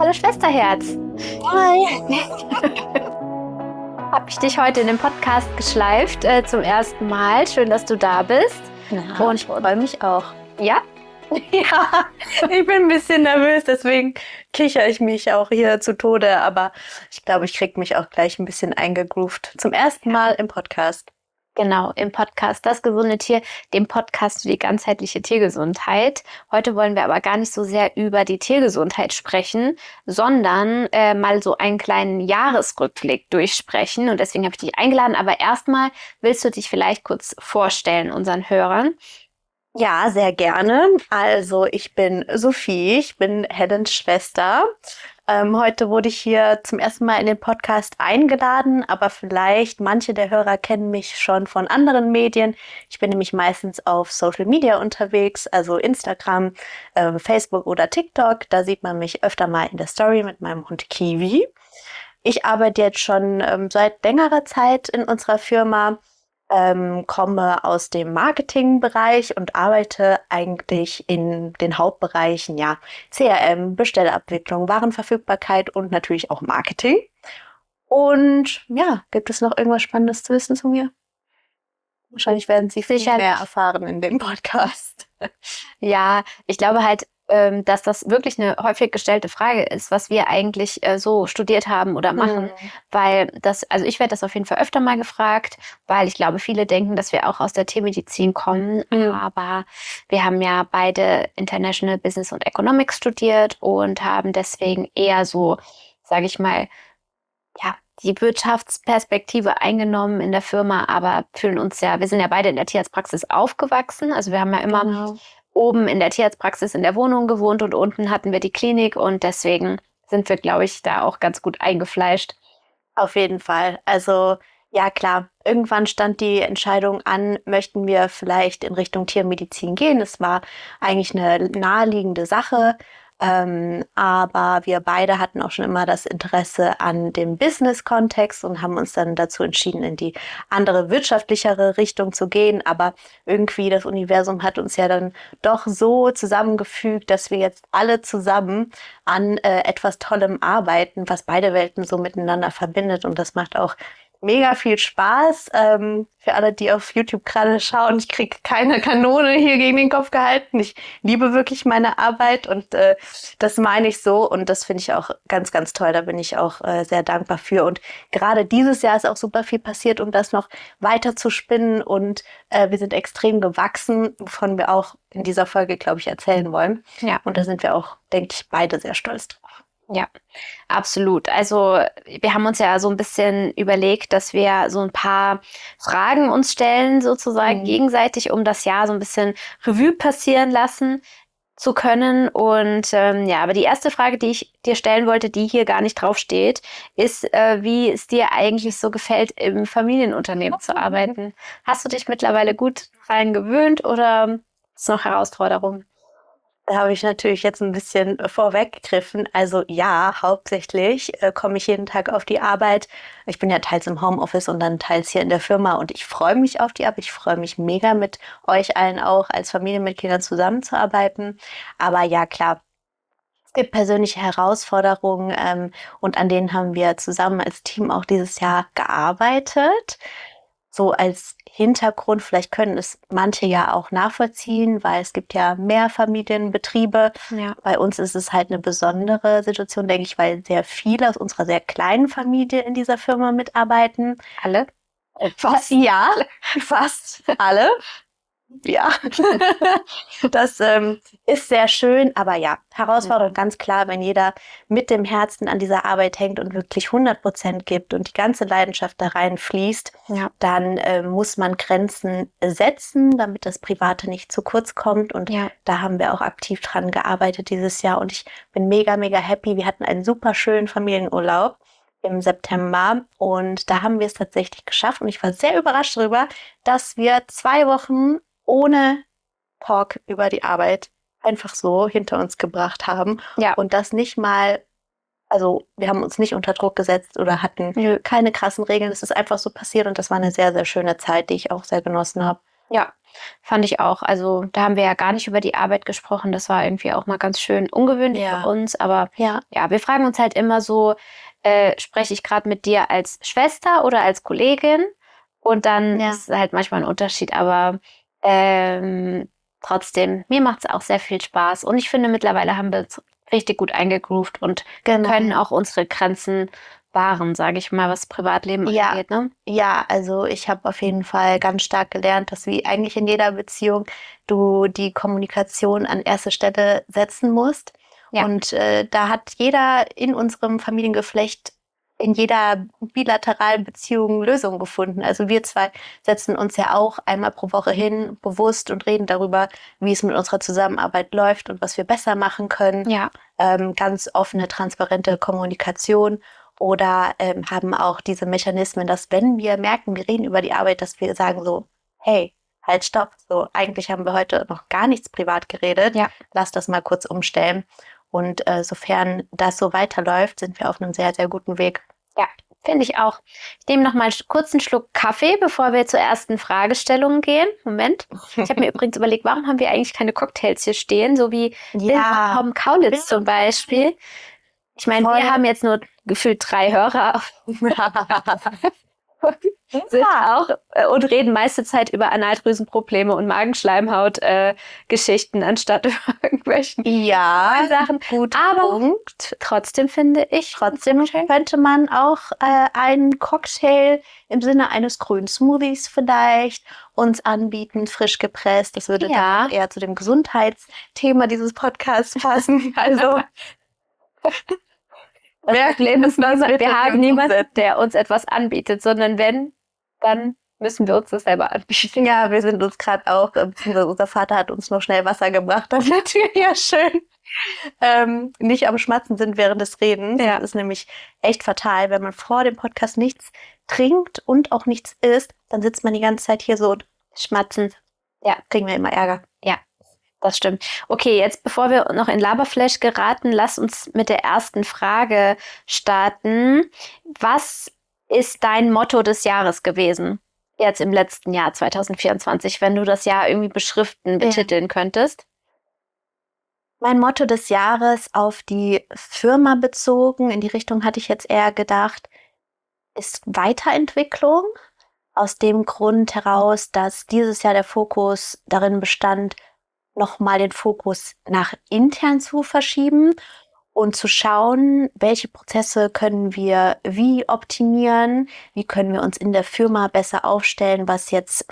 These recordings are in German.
Hallo Schwesterherz. Hi. Habe ich dich heute in den Podcast geschleift zum ersten Mal. Schön, dass du da bist. Ja, und ich freue mich auch. Ja? Ja, ich bin ein bisschen nervös, deswegen kichere ich mich auch hier zu Tode. Aber ich glaube, ich kriege mich auch gleich ein bisschen eingegroovt. Zum ersten Mal im Podcast. Genau, im Podcast Das gesunde Tier, dem Podcast für die ganzheitliche Tiergesundheit. Heute wollen wir aber gar nicht so sehr über die Tiergesundheit sprechen, sondern mal so einen kleinen Jahresrückblick durchsprechen. Und deswegen habe ich dich eingeladen. Aber erstmal willst du dich vielleicht kurz vorstellen unseren Hörern? Ja, sehr gerne. Also ich bin Sophie, ich bin Helens Schwester. Heute wurde ich hier zum ersten Mal in den Podcast eingeladen, aber vielleicht manche der Hörer kennen mich schon von anderen Medien. Ich bin nämlich meistens auf Social Media unterwegs, also Instagram, Facebook oder TikTok. Da sieht man mich öfter mal in der Story mit meinem Hund Kiwi. Ich arbeite jetzt schon seit längerer Zeit in unserer Firma, komme aus dem Marketingbereich und arbeite eigentlich in den Hauptbereichen, ja, CRM, Bestellabwicklung, Warenverfügbarkeit und natürlich auch Marketing. Und ja, gibt es noch irgendwas Spannendes zu wissen zu mir? Wahrscheinlich werden Sie viel Sicher. mehr erfahren in dem Podcast. Ja, ich glaube halt, dass das wirklich eine häufig gestellte Frage ist, was wir eigentlich so studiert haben oder machen, weil also ich werde das auf jeden Fall öfter mal gefragt, weil ich glaube, viele denken, dass wir auch aus der Tiermedizin kommen, aber wir haben ja beide International Business und Economics studiert und haben deswegen eher so, sage ich mal, ja, die Wirtschaftsperspektive eingenommen in der Firma, aber wir sind ja beide in der Tierarztpraxis aufgewachsen. Also wir haben ja immer oben in der Tierarztpraxis in der Wohnung gewohnt und unten hatten wir die Klinik und deswegen sind wir, glaube ich, da auch ganz gut eingefleischt. Auf jeden Fall. Also ja, klar, irgendwann stand die Entscheidung an, möchten wir vielleicht in Richtung Tiermedizin gehen. Es war eigentlich eine naheliegende Sache, aber wir beide hatten auch schon immer das Interesse an dem Business-Kontext und haben uns dann dazu entschieden, in die andere wirtschaftlichere Richtung zu gehen. Aber irgendwie das Universum hat uns ja dann doch so zusammengefügt, dass wir jetzt alle zusammen an etwas Tollem arbeiten, was beide Welten so miteinander verbindet. Und das macht auch mega viel Spaß. Für alle, die auf YouTube gerade schauen, ich kriege keine Kanone hier gegen den Kopf gehalten. Ich liebe wirklich meine Arbeit und das meine ich so. Und das finde ich auch ganz, ganz toll. Da bin ich auch sehr dankbar für. Und gerade dieses Jahr ist auch super viel passiert, um das noch weiter zu spinnen. Und wir sind extrem gewachsen, wovon wir auch in dieser Folge, glaube ich, erzählen wollen. Ja. Und da sind wir auch, denke ich, beide sehr stolz drauf. Ja, absolut. Also wir haben uns ja so ein bisschen überlegt, dass wir so ein paar Fragen uns stellen, sozusagen gegenseitig, um das Jahr so ein bisschen Revue passieren lassen zu können. Und ja, aber die erste Frage, die ich dir stellen wollte, die hier gar nicht drauf steht, ist, wie es dir eigentlich so gefällt, im Familienunternehmen zu arbeiten. Hast du dich mittlerweile gut daran gewöhnt oder ist noch Herausforderung? Da habe ich natürlich jetzt ein bisschen vorweggegriffen. Also ja, hauptsächlich komme ich jeden Tag auf die Arbeit. Ich bin ja teils im Homeoffice und dann teils hier in der Firma und ich freue mich auf die Arbeit. Ich freue mich mega, mit euch allen auch als Familienmitgliedern zusammenzuarbeiten. Aber ja, klar, es gibt persönliche Herausforderungen und an denen haben wir zusammen als Team auch dieses Jahr gearbeitet. So als Hintergrund, vielleicht können es manche ja auch nachvollziehen, weil es gibt ja Mehrfamilienbetriebe. Ja. Bei uns ist es halt eine besondere Situation, denke ich, weil sehr viele aus unserer sehr kleinen Familie in dieser Firma mitarbeiten. Alle? Fast, ja, fast alle. Ja, das ist sehr schön, aber ja, Herausforderung ganz klar, wenn jeder mit dem Herzen an dieser Arbeit hängt und wirklich 100% gibt und die ganze Leidenschaft da reinfließt, dann muss man Grenzen setzen, damit das Private nicht zu kurz kommt und da haben wir auch aktiv dran gearbeitet dieses Jahr und ich bin mega, mega happy. Wir hatten einen super schönen Familienurlaub im September und da haben wir es tatsächlich geschafft und ich war sehr überrascht darüber, dass wir 2 Wochen ohne Talk über die Arbeit einfach so hinter uns gebracht haben. Ja. Und das nicht mal, also wir haben uns nicht unter Druck gesetzt oder hatten keine krassen Regeln. Es ist einfach so passiert und das war eine sehr, sehr schöne Zeit, die ich auch sehr genossen habe. Ja, fand ich auch. Also da haben wir ja gar nicht über die Arbeit gesprochen. Das war irgendwie auch mal ganz schön ungewöhnlich für uns. Aber Ja. ja, wir fragen uns halt immer so, spreche ich gerade mit dir als Schwester oder als Kollegin? Und dann ist halt manchmal ein Unterschied. Aber trotzdem, mir macht es auch sehr viel Spaß. Und ich finde, mittlerweile haben wir es richtig gut eingegroovt und können auch unsere Grenzen wahren, sage ich mal, was Privatleben angeht. Ne? Ja, also ich habe auf jeden Fall ganz stark gelernt, dass wie eigentlich in jeder Beziehung du die Kommunikation an erste Stelle setzen musst. Ja. Und da hat jeder in unserem Familiengeflecht in jeder bilateralen Beziehung Lösungen gefunden. Also wir zwei setzen uns ja auch einmal pro Woche hin, bewusst, und reden darüber, wie es mit unserer Zusammenarbeit läuft und was wir besser machen können. Ja. Ganz offene, transparente Kommunikation. Oder haben auch diese Mechanismen, dass wenn wir merken, wir reden über die Arbeit, dass wir sagen so, hey, halt, stopp. So, eigentlich haben wir heute noch gar nichts privat geredet. Ja. Lass das mal kurz umstellen. Und sofern das so weiterläuft, sind wir auf einem sehr, sehr guten Weg. Ja, finde ich auch. Ich nehme noch mal kurz einen Schluck Kaffee, bevor wir zur ersten Fragestellung gehen. Moment. Ich habe mir übrigens überlegt, warum haben wir eigentlich keine Cocktails hier stehen, so wie Tom Kaulitz zum Beispiel. Ich meine, wir haben jetzt nur gefühlt 3 Hörer. Sind auch und reden meiste Zeit über Analdrüsenprobleme und Magenschleimhaut-Geschichten anstatt über irgendwelchen Sachen. Gut. Aber trotzdem finde ich, könnte man auch einen Cocktail im Sinne eines grünen Smoothies vielleicht uns anbieten, frisch gepresst. Das würde dann eher zu dem Gesundheitsthema dieses Podcasts passen. Also wir haben niemanden, der uns etwas anbietet, sondern wenn, dann müssen wir uns das selber anbieten. Ja, wir sind uns gerade auch, beziehungsweise unser Vater hat uns noch schnell Wasser gebracht, damit wir ja schön nicht am Schmatzen sind während des Redens. Ja. Das ist nämlich echt fatal, wenn man vor dem Podcast nichts trinkt und auch nichts isst, dann sitzt man die ganze Zeit hier so und schmatzend. Ja, kriegen wir immer Ärger. Ja. Das stimmt. Okay, jetzt bevor wir noch in Laberflash geraten, lass uns mit der ersten Frage starten. Was ist dein Motto des Jahres gewesen? Jetzt im letzten Jahr 2024, wenn du das Jahr irgendwie betiteln könntest? Mein Motto des Jahres auf die Firma bezogen, in die Richtung hatte ich jetzt eher gedacht, ist Weiterentwicklung. Aus dem Grund heraus, dass dieses Jahr der Fokus darin bestand, nochmal den Fokus nach intern zu verschieben und zu schauen, welche Prozesse können wir wie optimieren, wie können wir uns in der Firma besser aufstellen, was jetzt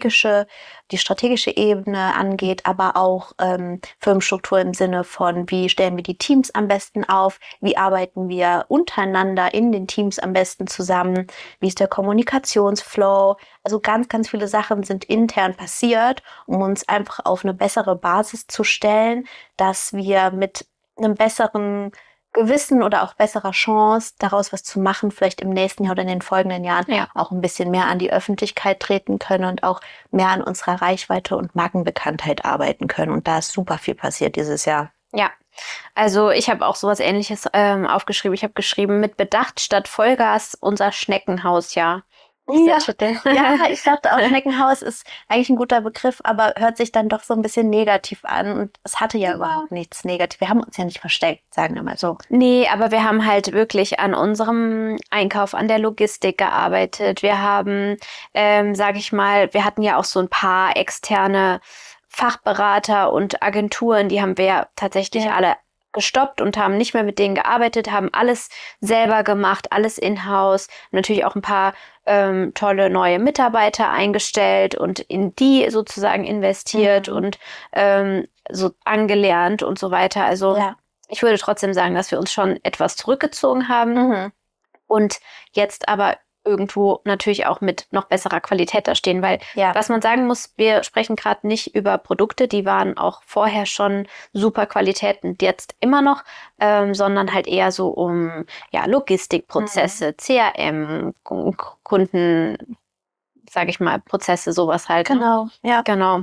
die strategische Ebene angeht, aber auch Firmenstruktur im Sinne von, wie stellen wir die Teams am besten auf, wie arbeiten wir untereinander in den Teams am besten zusammen, wie ist der Kommunikationsflow. Also ganz, ganz viele Sachen sind intern passiert, um uns einfach auf eine bessere Basis zu stellen, dass wir mit einem besseren Gewissen oder auch besserer Chance, daraus was zu machen, vielleicht im nächsten Jahr oder in den folgenden Jahren auch ein bisschen mehr an die Öffentlichkeit treten können und auch mehr an unserer Reichweite und Markenbekanntheit arbeiten können. Und da ist super viel passiert dieses Jahr. Ja, also ich habe auch sowas Ähnliches aufgeschrieben. Ich habe geschrieben, mit Bedacht statt Vollgas unser Schneckenhausjahr. Ja, ich dachte auch, Schneckenhaus ist eigentlich ein guter Begriff, aber hört sich dann doch so ein bisschen negativ an. Und es hatte ja überhaupt nichts Negatives. Wir haben uns ja nicht versteckt, sagen wir mal so. Nee, aber wir haben halt wirklich an unserem Einkauf, an der Logistik gearbeitet. Wir haben, sage ich mal, wir hatten ja auch so ein paar externe Fachberater und Agenturen, die haben wir ja tatsächlich alle gestoppt und haben nicht mehr mit denen gearbeitet, haben alles selber gemacht, alles in-house, natürlich auch ein paar tolle neue Mitarbeiter eingestellt und in die sozusagen investiert und so angelernt und so weiter. Also ich würde trotzdem sagen, dass wir uns schon etwas zurückgezogen haben und jetzt aber irgendwo natürlich auch mit noch besserer Qualität da stehen, weil was man sagen muss, wir sprechen gerade nicht über Produkte, die waren auch vorher schon super Qualitäten, jetzt immer noch, sondern halt eher so um Logistikprozesse, CRM, Kunden, sage ich mal, Prozesse, sowas halt. Genau, Genau.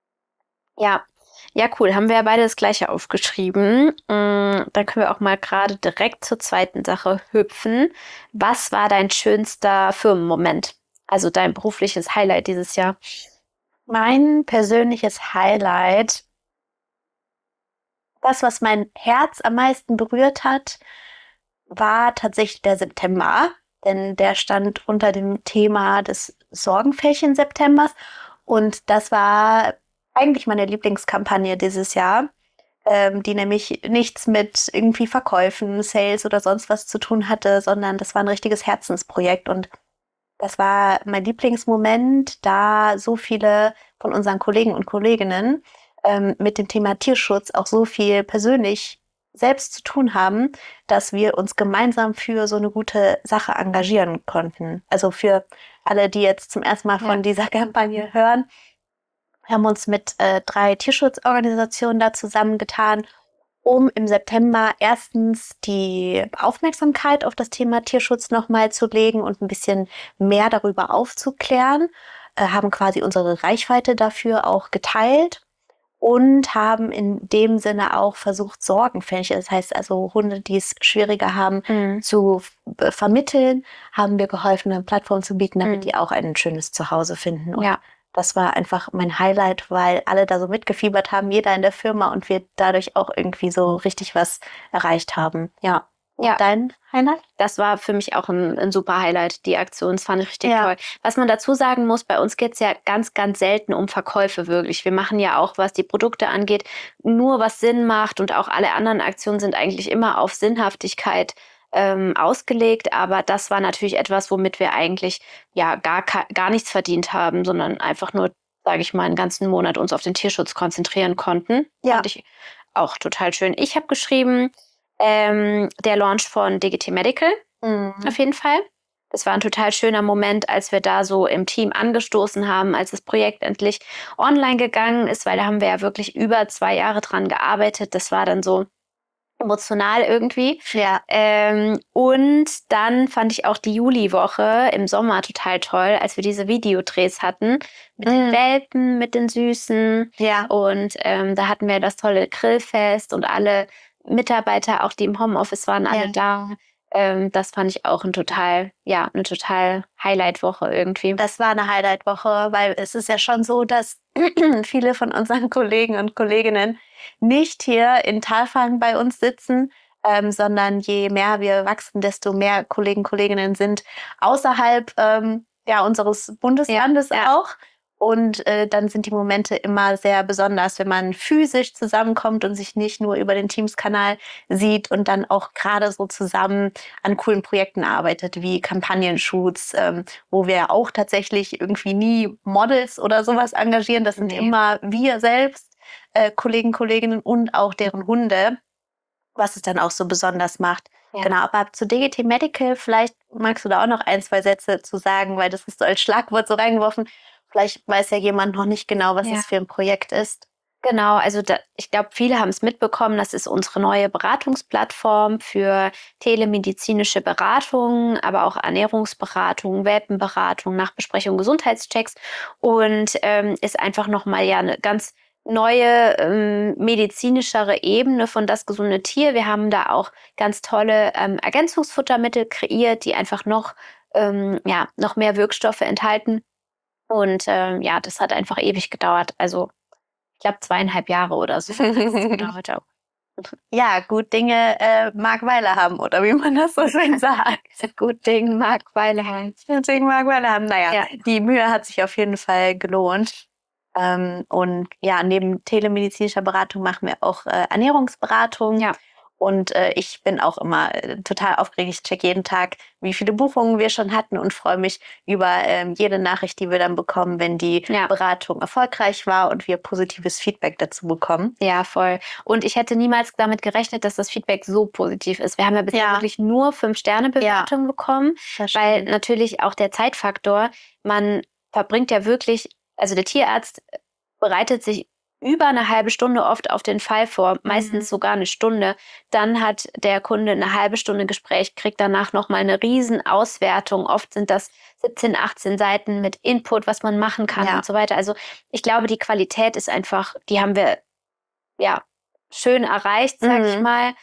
Ja, cool. Haben wir ja beide das Gleiche aufgeschrieben. Dann können wir auch mal gerade direkt zur zweiten Sache hüpfen. Was war dein schönster Firmenmoment? Also dein berufliches Highlight dieses Jahr? Mein persönliches Highlight, das, was mein Herz am meisten berührt hat, war tatsächlich der September, denn der stand unter dem Thema des Sorgenfältchen-Septembers und das war eigentlich meine Lieblingskampagne dieses Jahr, die nämlich nichts mit irgendwie Verkäufen, Sales oder sonst was zu tun hatte, sondern das war ein richtiges Herzensprojekt und das war mein Lieblingsmoment, da so viele von unseren Kollegen und Kolleginnen mit dem Thema Tierschutz auch so viel persönlich selbst zu tun haben, dass wir uns gemeinsam für so eine gute Sache engagieren konnten. Also für alle, die jetzt zum ersten Mal von dieser Kampagne hören, haben uns mit 3 Tierschutzorganisationen da zusammengetan, um im September erstens die Aufmerksamkeit auf das Thema Tierschutz nochmal zu legen und ein bisschen mehr darüber aufzuklären, haben quasi unsere Reichweite dafür auch geteilt und haben in dem Sinne auch versucht, Sorgenfälche, das heißt also Hunde, die es schwieriger haben, zu vermitteln, haben wir geholfen, eine Plattform zu bieten, damit die auch ein schönes Zuhause finden. Und das war einfach mein Highlight, weil alle da so mitgefiebert haben, jeder in der Firma und wir dadurch auch irgendwie so richtig was erreicht haben. Ja. Dein Highlight? Das war für mich auch ein super Highlight, die Aktion. Das fand ich richtig toll. Was man dazu sagen muss, bei uns geht es ja ganz, ganz selten um Verkäufe wirklich. Wir machen ja auch, was die Produkte angeht, nur was Sinn macht und auch alle anderen Aktionen sind eigentlich immer auf Sinnhaftigkeit ausgelegt. Aber das war natürlich etwas, womit wir eigentlich ja gar nichts verdient haben, sondern einfach nur, sage ich mal, einen ganzen Monat uns auf den Tierschutz konzentrieren konnten. Ja. Fand ich auch total schön. Ich habe geschrieben, der Launch von DGT Medical, auf jeden Fall. Das war ein total schöner Moment, als wir da so im Team angestoßen haben, als das Projekt endlich online gegangen ist, weil da haben wir ja wirklich über 2 Jahre dran gearbeitet. Das war dann so emotional irgendwie. Ja. Und dann fand ich auch die Juliwoche im Sommer total toll, als wir diese Videodrehs hatten mit den Welpen, mit den Süßen. Ja. Und da hatten wir das tolle Grillfest und alle Mitarbeiter, auch die im Homeoffice waren, alle da. Das fand ich auch eine total Highlight-Woche irgendwie. Das war eine Highlight-Woche, weil es ist ja schon so, dass viele von unseren Kollegen und Kolleginnen nicht hier in Talfang bei uns sitzen, sondern je mehr wir wachsen, desto mehr Kollegen, Kolleginnen sind außerhalb unseres Bundeslandes auch. Und dann sind die Momente immer sehr besonders, wenn man physisch zusammenkommt und sich nicht nur über den Teams-Kanal sieht und dann auch gerade so zusammen an coolen Projekten arbeitet, wie Kampagnenshoots, wo wir auch tatsächlich irgendwie nie Models oder sowas engagieren. Das sind immer wir selbst, Kollegen, Kolleginnen und auch deren Hunde, was es dann auch so besonders macht. Ja. Genau, aber zu DGT Medical, vielleicht magst du da auch noch 1, 2 Sätze zu sagen, weil das ist so als Schlagwort so reingeworfen. Vielleicht weiß ja jemand noch nicht genau, was das für ein Projekt ist. Genau, also ich glaube, viele haben es mitbekommen. Das ist unsere neue Beratungsplattform für telemedizinische Beratungen, aber auch Ernährungsberatung, Welpenberatung, Nachbesprechung, Gesundheitschecks und ist einfach nochmal eine ganz neue medizinischere Ebene von das gesunde Tier. Wir haben da auch ganz tolle Ergänzungsfuttermittel kreiert, die einfach noch mehr Wirkstoffe enthalten. Und das hat einfach ewig gedauert. Also ich glaube 2,5 Jahre oder so. Ja, gut Dinge mag Weile haben, oder wie man das so schön sagt. Gut Ding mag Weile haben. Gut Ding mag Weile haben. Naja, die Mühe hat sich auf jeden Fall gelohnt. Und ja, neben telemedizinischer Beratung machen wir auch Ernährungsberatung. Ja. Und ich bin auch immer total aufgeregt. Ich check jeden Tag, wie viele Buchungen wir schon hatten und freue mich über jede Nachricht, die wir dann bekommen, wenn die Beratung erfolgreich war und wir positives Feedback dazu bekommen. Ja, voll. Und ich hätte niemals damit gerechnet, dass das Feedback so positiv ist. Wir haben ja bisher wirklich nur 5-Sterne-Bewertungen bekommen, weil natürlich auch der Zeitfaktor, man verbringt ja wirklich, also der Tierarzt bereitet sich über eine halbe Stunde oft auf den Fall vor, meistens sogar eine Stunde. Dann hat der Kunde eine halbe Stunde Gespräch, kriegt danach nochmal eine riesen Auswertung. Oft sind das 17, 18 Seiten mit Input, was man machen kann und so weiter. Also ich glaube, die Qualität ist einfach, die haben wir schön erreicht, sag ich mal.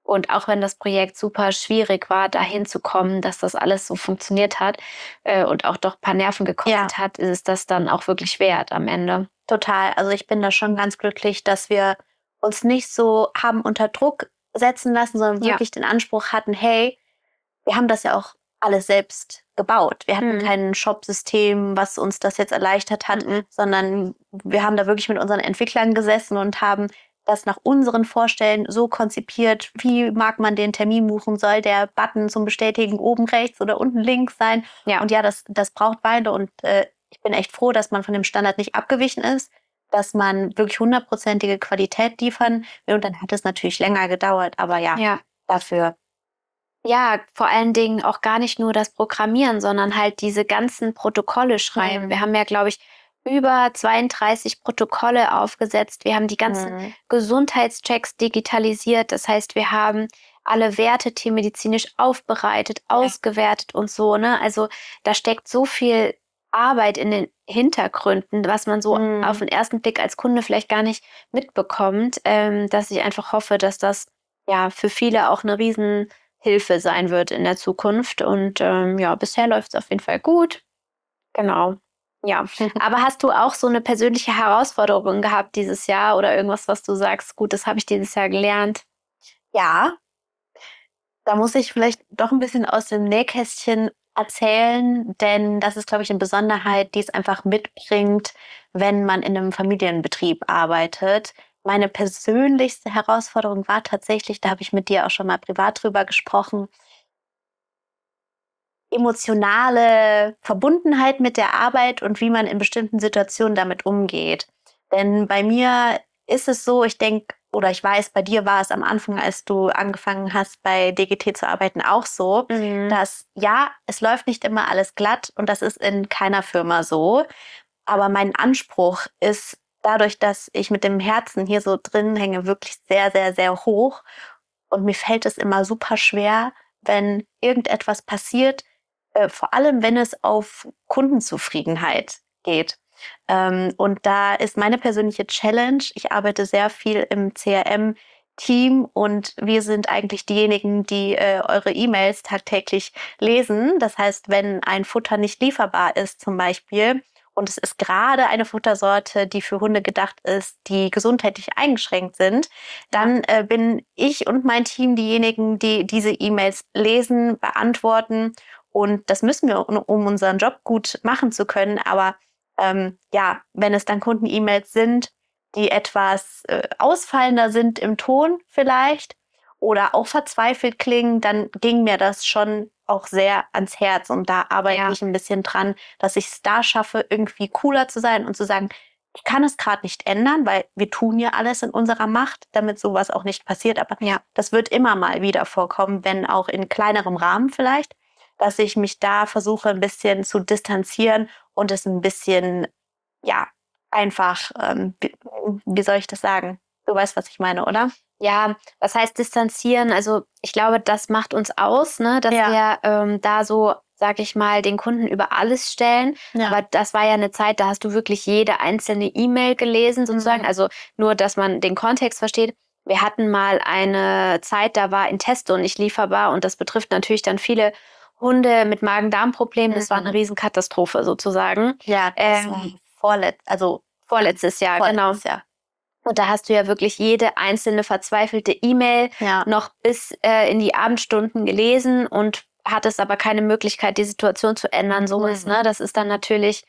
Und auch wenn das Projekt super schwierig war, dahin zu kommen, dass das alles so funktioniert hat und auch doch ein paar Nerven gekostet hat, ist es das dann auch wirklich wert am Ende. Total. Also ich bin da schon ganz glücklich, dass wir uns nicht so haben unter Druck setzen lassen, sondern wirklich den Anspruch hatten, hey, wir haben das ja auch alles selbst gebaut. Wir hatten kein Shop-System, was uns das jetzt erleichtert hat, sondern wir haben da wirklich mit unseren Entwicklern gesessen und haben das nach unseren Vorstellungen so konzipiert, wie mag man den Termin buchen, soll der Button zum Bestätigen oben rechts oder unten links sein. Ja. Und ja, das braucht Weile und ich bin echt froh, dass man von dem Standard nicht abgewichen ist, dass man wirklich 100%ige Qualität liefern will. Und dann hat es natürlich länger gedauert, aber ja. Dafür. Ja, vor allen Dingen auch gar nicht nur das Programmieren, sondern halt diese ganzen Protokolle schreiben. Wir haben ja, glaube ich, über 32 Protokolle aufgesetzt. Wir haben die ganzen Gesundheitschecks digitalisiert. Das heißt, wir haben alle Werte tiermedizinisch aufbereitet, ausgewertet und so, ne? Also da steckt so viel Arbeit in den Hintergründen, was man so auf den ersten Blick als Kunde vielleicht gar nicht mitbekommt, dass ich einfach hoffe, dass das ja für viele auch eine Riesenhilfe sein wird in der Zukunft. Und ja, bisher läuft es auf jeden Fall gut. Genau. Ja. Aber hast du auch so eine persönliche Herausforderung gehabt dieses Jahr oder irgendwas, was du sagst, gut, das habe ich dieses Jahr gelernt? Ja, da muss ich vielleicht doch ein bisschen aus dem Nähkästchen erzählen, denn das ist, glaube ich, eine Besonderheit, die es einfach mitbringt, wenn man in einem Familienbetrieb arbeitet. Meine persönlichste Herausforderung war tatsächlich, da habe ich mit dir auch schon mal privat drüber gesprochen, emotionale Verbundenheit mit der Arbeit und wie man in bestimmten Situationen damit umgeht. Denn bei mir ist es so, ich denke, oder ich weiß, bei dir war es am Anfang, als du angefangen hast, bei DGT zu arbeiten, auch so, dass ja, es läuft nicht immer alles glatt und das ist in keiner Firma so. Aber mein Anspruch ist dadurch, dass ich mit dem Herzen hier so drin hänge, wirklich sehr, sehr, sehr hoch. Und mir fällt es immer super schwer, wenn irgendetwas passiert, vor allem wenn es auf Kundenzufriedenheit geht. Und da ist meine persönliche Challenge, ich arbeite sehr viel im CRM-Team und wir sind eigentlich diejenigen, die eure E-Mails tagtäglich lesen. Das heißt, wenn ein Futter nicht lieferbar ist zum Beispiel und es ist gerade eine Futtersorte, die für Hunde gedacht ist, die gesundheitlich eingeschränkt sind, dann bin ich und mein Team diejenigen, die diese E-Mails lesen, beantworten. Und das müssen wir, um unseren Job gut machen zu können. Aber ja, wenn es dann Kunden-E-Mails sind, die etwas ausfallender sind im Ton vielleicht oder auch verzweifelt klingen, dann ging mir das schon auch sehr ans Herz. Und da arbeite ich ein bisschen dran, dass ich es da schaffe, irgendwie cooler zu sein und zu sagen, ich kann es gerade nicht ändern, weil wir tun ja alles in unserer Macht, damit sowas auch nicht passiert. Aber das wird immer mal wieder vorkommen, wenn auch in kleinerem Rahmen vielleicht, dass ich mich da versuche, ein bisschen zu distanzieren und es ein bisschen, ja, einfach, wie soll ich das sagen? Du weißt, was ich meine, oder? Ja, was heißt distanzieren? Also ich glaube, das macht uns aus, ne, dass wir da so, sag ich mal, den Kunden über alles stellen. Aber das war ja eine Zeit, da hast du wirklich jede einzelne E-Mail gelesen sozusagen. Also nur, dass man den Kontext versteht. Wir hatten mal eine Zeit, da war Intesto nicht lieferbar und das betrifft natürlich dann viele Hunde mit Magen-Darm-Problemen. Das war eine Riesenkatastrophe sozusagen. Ja, das war vorletztes Jahr, genau. Jahr. Und da hast du ja wirklich jede einzelne verzweifelte E-Mail noch bis in die Abendstunden gelesen und hattest aber keine Möglichkeit, die Situation zu ändern. Sowas, ne? Das ist dann natürlich,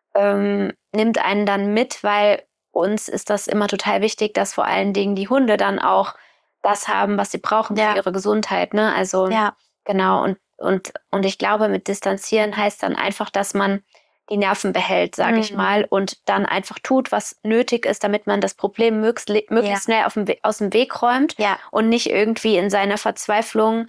nimmt einen dann mit, weil uns ist das immer total wichtig, dass vor allen Dingen die Hunde dann auch das haben, was sie brauchen für ihre Gesundheit. Ne? Also genau, und ich glaube, mit Distanzieren heißt dann einfach, dass man die Nerven behält, sage ich mal, und dann einfach tut, was nötig ist, damit man das Problem möglichst schnell aus dem Weg räumt und nicht irgendwie in seiner Verzweiflung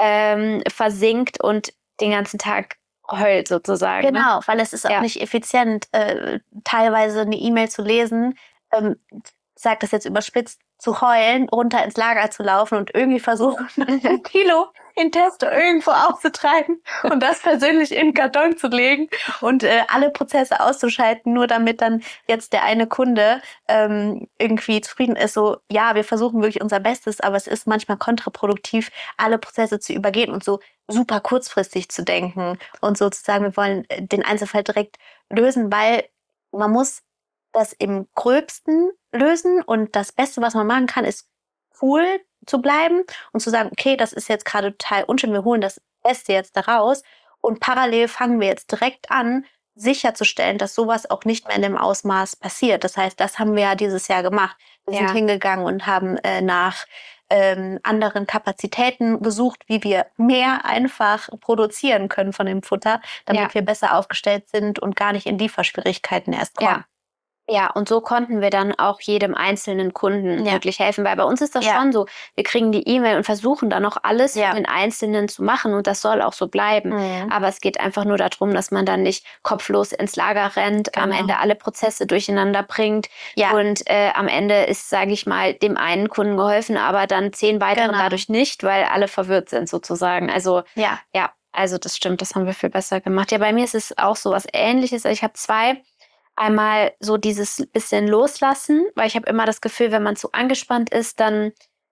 versinkt und den ganzen Tag heult sozusagen. Genau, ne? weil es ist auch nicht effizient, teilweise eine E-Mail zu lesen, sage das jetzt überspitzt, zu heulen, runter ins Lager zu laufen und irgendwie versuchen, 1 Kilo in Testo irgendwo aufzutreiben und das persönlich in den Karton zu legen und alle Prozesse auszuschalten, nur damit dann jetzt der eine Kunde irgendwie zufrieden ist. So, ja, wir versuchen wirklich unser Bestes, aber es ist manchmal kontraproduktiv, alle Prozesse zu übergehen und so super kurzfristig zu denken und sozusagen, wir wollen den Einzelfall direkt lösen, weil man muss das im Gröbsten lösen und das Beste, was man machen kann, ist cool zu bleiben und zu sagen, okay, das ist jetzt gerade total unschön, wir holen das Beste jetzt daraus und parallel fangen wir jetzt direkt an, sicherzustellen, dass sowas auch nicht mehr in dem Ausmaß passiert. Das heißt, das haben wir ja dieses Jahr gemacht. Wir sind hingegangen und haben nach anderen Kapazitäten gesucht, wie wir mehr einfach produzieren können von dem Futter, damit wir besser aufgestellt sind und gar nicht in Lieferschwierigkeiten erst kommen. Ja, und so konnten wir dann auch jedem einzelnen Kunden wirklich helfen, weil bei uns ist das schon so, wir kriegen die E-Mail und versuchen dann noch alles für den Einzelnen zu machen und das soll auch so bleiben. Aber es geht einfach nur darum, dass man dann nicht kopflos ins Lager rennt, am Ende alle Prozesse durcheinander bringt und am Ende ist, sage ich mal, dem einen Kunden geholfen, aber dann 10 weiteren dadurch nicht, weil alle verwirrt sind sozusagen. Also also das stimmt, das haben wir viel besser gemacht. Ja, bei mir ist es auch so was Ähnliches. Ich habe 2. Einmal so dieses bisschen loslassen, weil ich habe immer das Gefühl, wenn man zu angespannt ist, dann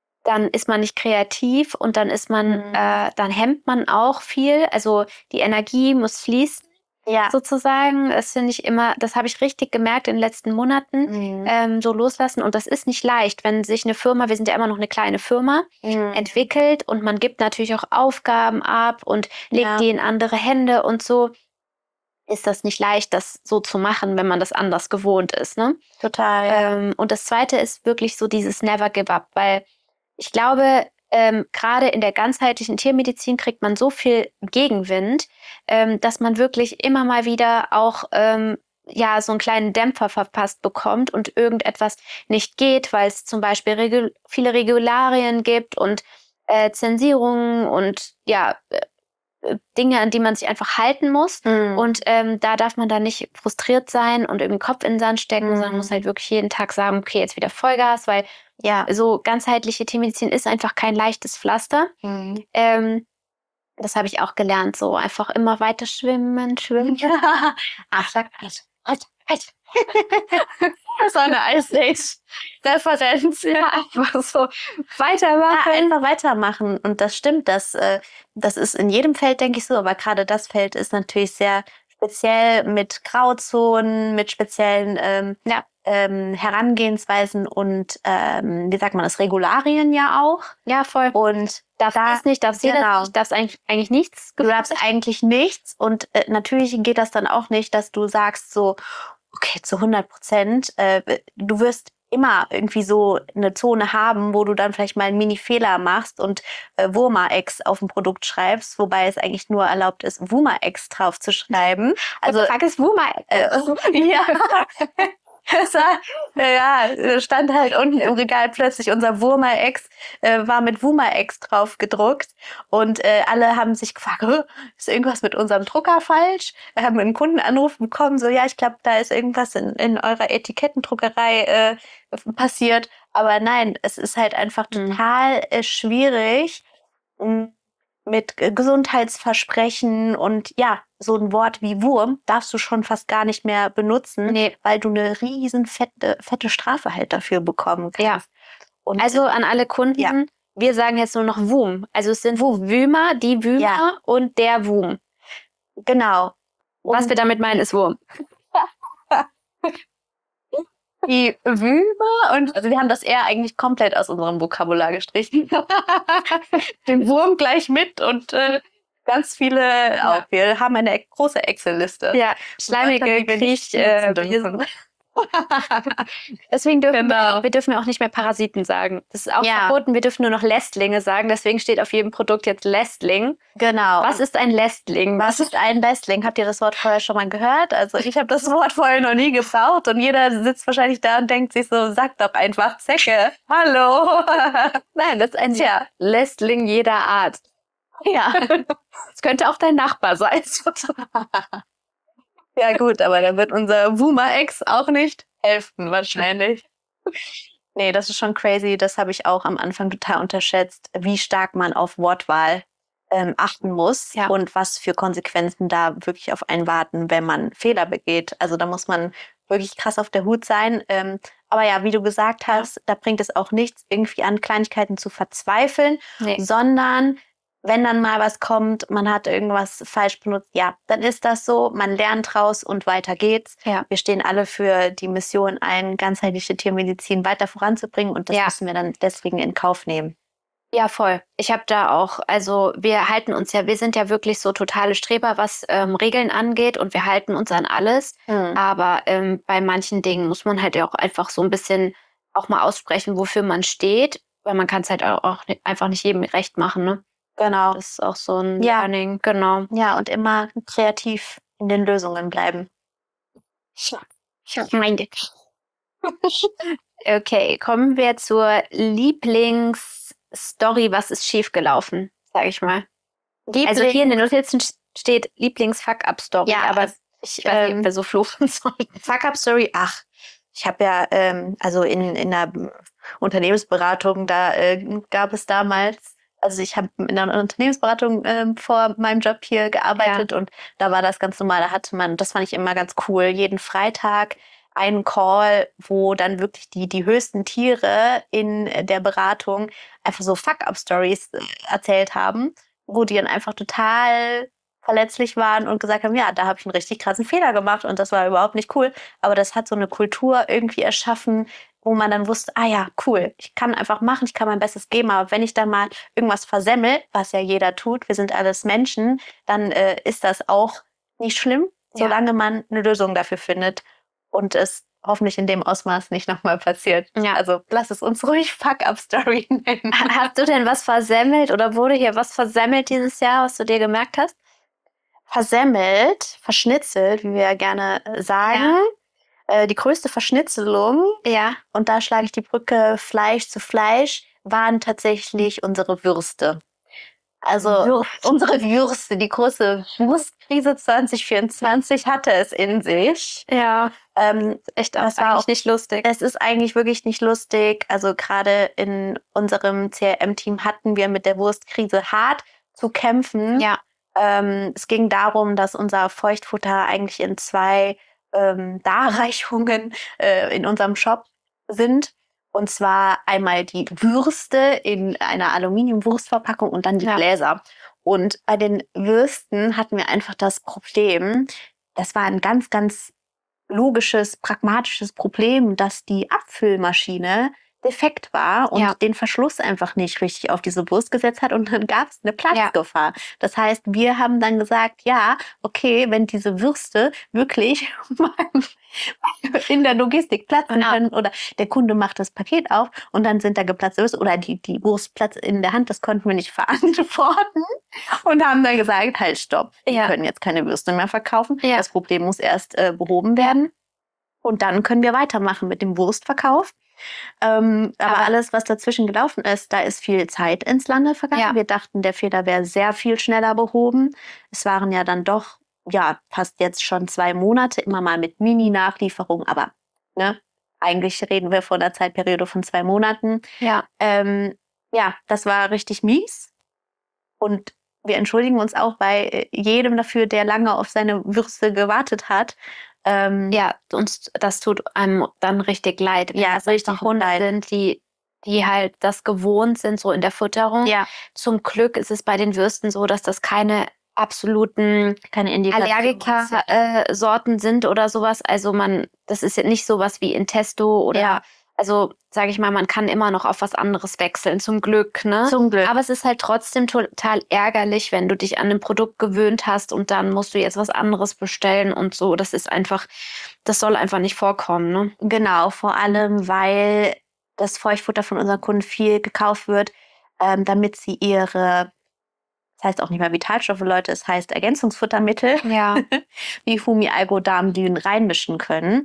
ist man nicht kreativ und dann ist man, dann hemmt man auch viel. Also die Energie muss fließen, sozusagen. Das finde ich immer, das habe ich richtig gemerkt in den letzten Monaten, so loslassen. Und das ist nicht leicht, wenn sich eine Firma, wir sind ja immer noch eine kleine Firma, entwickelt und man gibt natürlich auch Aufgaben ab und legt die in andere Hände und so. Ist das nicht leicht, das so zu machen, wenn man das anders gewohnt ist, ne? Total. Und das Zweite ist wirklich so dieses Never Give Up, weil ich glaube, gerade in der ganzheitlichen Tiermedizin kriegt man so viel Gegenwind, dass man wirklich immer mal wieder auch so einen kleinen Dämpfer verpasst bekommt und irgendetwas nicht geht, weil es zum Beispiel viele Regularien gibt und Zensierungen und Dinge, an die man sich einfach halten muss. Und da darf man dann nicht frustriert sein und irgendwie Kopf in den Sand stecken, sondern muss halt wirklich jeden Tag sagen, okay, jetzt wieder Vollgas, weil so ganzheitliche Tiermedizin ist einfach kein leichtes Pflaster. Das habe ich auch gelernt, so einfach immer weiter schwimmen. Abschlag, halt. So eine Ice Age Referenz, einfach so weitermachen. Ja, einfach weitermachen. Und das stimmt, das ist in jedem Feld, denke ich so, aber gerade das Feld ist natürlich sehr speziell mit Grauzonen, mit speziellen Herangehensweisen und wie sagt man das, Regularien ja auch. Ja, voll. Und darfst das nicht, darfst das nicht, darfst eigentlich nichts. Du darfst eigentlich nichts und natürlich geht das dann auch nicht, dass du sagst so, okay, zu 100%, du wirst immer irgendwie so eine Zone haben, wo du dann vielleicht mal einen Mini-Fehler machst und Wurma-Ex auf dem Produkt schreibst, wobei es eigentlich nur erlaubt ist, Wurma-Ex drauf zu schreiben. Also frag es Wurma-Ex. Stand halt unten im Regal plötzlich unser Wurma-Ex, war mit Wurma-Ex drauf gedruckt und alle haben sich gefragt, ist irgendwas mit unserem Drucker falsch? Wir haben einen Kundenanruf bekommen, so ja, ich glaube, da ist irgendwas in eurer Etikettendruckerei passiert, aber nein, es ist halt einfach total schwierig mit Gesundheitsversprechen und so ein Wort wie Wurm darfst du schon fast gar nicht mehr benutzen, weil du eine riesen fette Strafe halt dafür bekommen kannst. Ja. Und also an alle Kunden, wir sagen jetzt nur noch Wurm. Also es sind Würmer, die Würmer und der Wurm. Genau. Was wir damit meinen, ist Wurm. Die Würmer und also wir haben das eher eigentlich komplett aus unserem Vokabular gestrichen. Den Wurm gleich mit und ganz viele auch. Wir haben eine große Excel-Liste. Ja, schleimige Kriechwesen. Deswegen dürfen wir dürfen auch nicht mehr Parasiten sagen. Das ist auch verboten. Wir dürfen nur noch Lästlinge sagen. Deswegen steht auf jedem Produkt jetzt Lästling. Genau. Was ist ein Lästling? Was ist ein Lästling? Habt ihr das Wort vorher schon mal gehört? Also ich habe das Wort vorher noch nie gebraucht und jeder sitzt wahrscheinlich da und denkt sich so, sag doch einfach Zecke. Hallo. Nein, das ist ein Lästling jeder Art. Ja. Es könnte auch dein Nachbar sein. Ja gut, aber da wird unser Wurma-Ex auch nicht helfen wahrscheinlich. Nee, das ist schon crazy. Das habe ich auch am Anfang total unterschätzt, wie stark man auf Wortwahl achten muss Ja. und was für Konsequenzen da wirklich auf einen warten, wenn man Fehler begeht. Also da muss man wirklich krass auf der Hut sein. Aber ja, wie du gesagt hast, da bringt es auch nichts, irgendwie an Kleinigkeiten zu verzweifeln, Nee. sondern wenn dann mal was kommt, man hat irgendwas falsch benutzt, ja, dann ist das so, man lernt draus und weiter geht's. Ja. Wir stehen alle für die Mission ein, ganzheitliche Tiermedizin weiter voranzubringen und das Ja. müssen wir dann deswegen in Kauf nehmen. Ja, voll. Ich habe da auch, also wir sind ja wirklich so totale Streber, was Regeln angeht und wir halten uns an alles. Aber bei manchen Dingen muss man halt auch einfach so ein bisschen auch mal aussprechen, wofür man steht, weil man kann es halt auch einfach nicht jedem recht machen, ne? Genau. Das ist auch so ein Ja. Learning, genau. Ja, und immer kreativ in den Lösungen bleiben. Okay, kommen wir zur Lieblingsstory, was ist schiefgelaufen, sage ich mal. Also hier in den Notizen steht Lieblings-Fuck-Up-Story, Ja, aber ich weiß nicht, ob wir so fluchen sollen. Fuck-Up-Story, ach, ich habe ja, also in der Unternehmensberatung, da gab es damals, also ich habe in einer Unternehmensberatung vor meinem Job hier gearbeitet und da war das ganz normal, da hatte man, das fand ich immer ganz cool, jeden Freitag einen Call, wo dann wirklich die höchsten Tiere in der Beratung einfach so Fuck-Up-Stories erzählt haben, wo die dann einfach total verletzlich waren und gesagt haben, ja, da habe ich einen richtig krassen Fehler gemacht und das war überhaupt nicht cool. Aber das hat so eine Kultur irgendwie erschaffen, wo man dann wusste, ah ja, cool, ich kann einfach machen, ich kann mein Bestes geben, aber wenn ich dann mal irgendwas versemmel, was ja jeder tut, wir sind alles Menschen, dann ist das auch nicht schlimm, solange man eine Lösung dafür findet und es hoffentlich in dem Ausmaß nicht nochmal passiert. Ja. Also lass es uns ruhig Fuck-Up-Story nennen. Hast du denn was versemmelt oder wurde hier was versemmelt dieses Jahr, was du dir gemerkt hast? Versemmelt, verschnitzelt, wie wir ja gerne sagen. Die größte Verschnitzelung, und da schlage ich die Brücke Fleisch zu Fleisch, waren tatsächlich unsere Würste. Also unsere Würste, die große Wurstkrise 2024 hatte es in sich. Ja, echt auch, das war eigentlich nicht lustig. Es ist eigentlich wirklich nicht lustig. Also gerade in unserem CRM-Team hatten wir mit der Wurstkrise hart zu kämpfen. Ja. Es ging darum, dass unser Feuchtfutter eigentlich in 2 Darreichungen in unserem Shop sind. Und zwar einmal die Würste in einer Aluminiumwurstverpackung und dann die Gläser. Und bei den Würsten hatten wir einfach das Problem, das war ein ganz, ganz logisches, pragmatisches Problem, dass die Abfüllmaschine defekt war und den Verschluss einfach nicht richtig auf diese Wurst gesetzt hat und dann gab es eine Platzgefahr. Das heißt, wir haben dann gesagt, ja, okay, wenn diese Würste wirklich in der Logistik platzen können oder der Kunde macht das Paket auf und dann sind da geplatzte Würste oder die Wurst platzt in der Hand, das konnten wir nicht verantworten und haben dann gesagt, halt, stopp, wir können jetzt keine Würste mehr verkaufen. Das Problem muss erst behoben werden und dann können wir weitermachen mit dem Wurstverkauf. Aber alles, was dazwischen gelaufen ist, da ist viel Zeit ins Lande vergangen. Wir dachten, der Fehler wäre sehr viel schneller behoben. Es waren ja dann doch, fast jetzt schon 2 Monate, immer mal mit Mini-Nachlieferung. Aber eigentlich reden wir von einer Zeitperiode von 2 Monaten. Das war richtig mies. Und wir entschuldigen uns auch bei jedem dafür, der lange auf seine Würste gewartet hat. Das tut einem dann richtig leid. Ja, es richtig Hunde sind, die halt das gewohnt sind, so in der Futterung. Zum Glück ist es bei den Würsten so, dass das keine absoluten Allergiker-Sorten sind oder sowas. Also das ist ja nicht sowas wie Intesto oder also, sage ich mal, man kann immer noch auf was anderes wechseln, zum Glück, ne? Zum Glück. Aber es ist halt trotzdem total ärgerlich, wenn du dich an ein Produkt gewöhnt hast und dann musst du jetzt was anderes bestellen und so. Das soll einfach nicht vorkommen, ne? Genau, vor allem, weil das Feuchtfutter von unseren Kunden viel gekauft wird, damit sie das heißt auch nicht mal Vitalstoffe, Leute, es heißt Ergänzungsfuttermittel, wie Humi, Algo, Darmdün reinmischen können.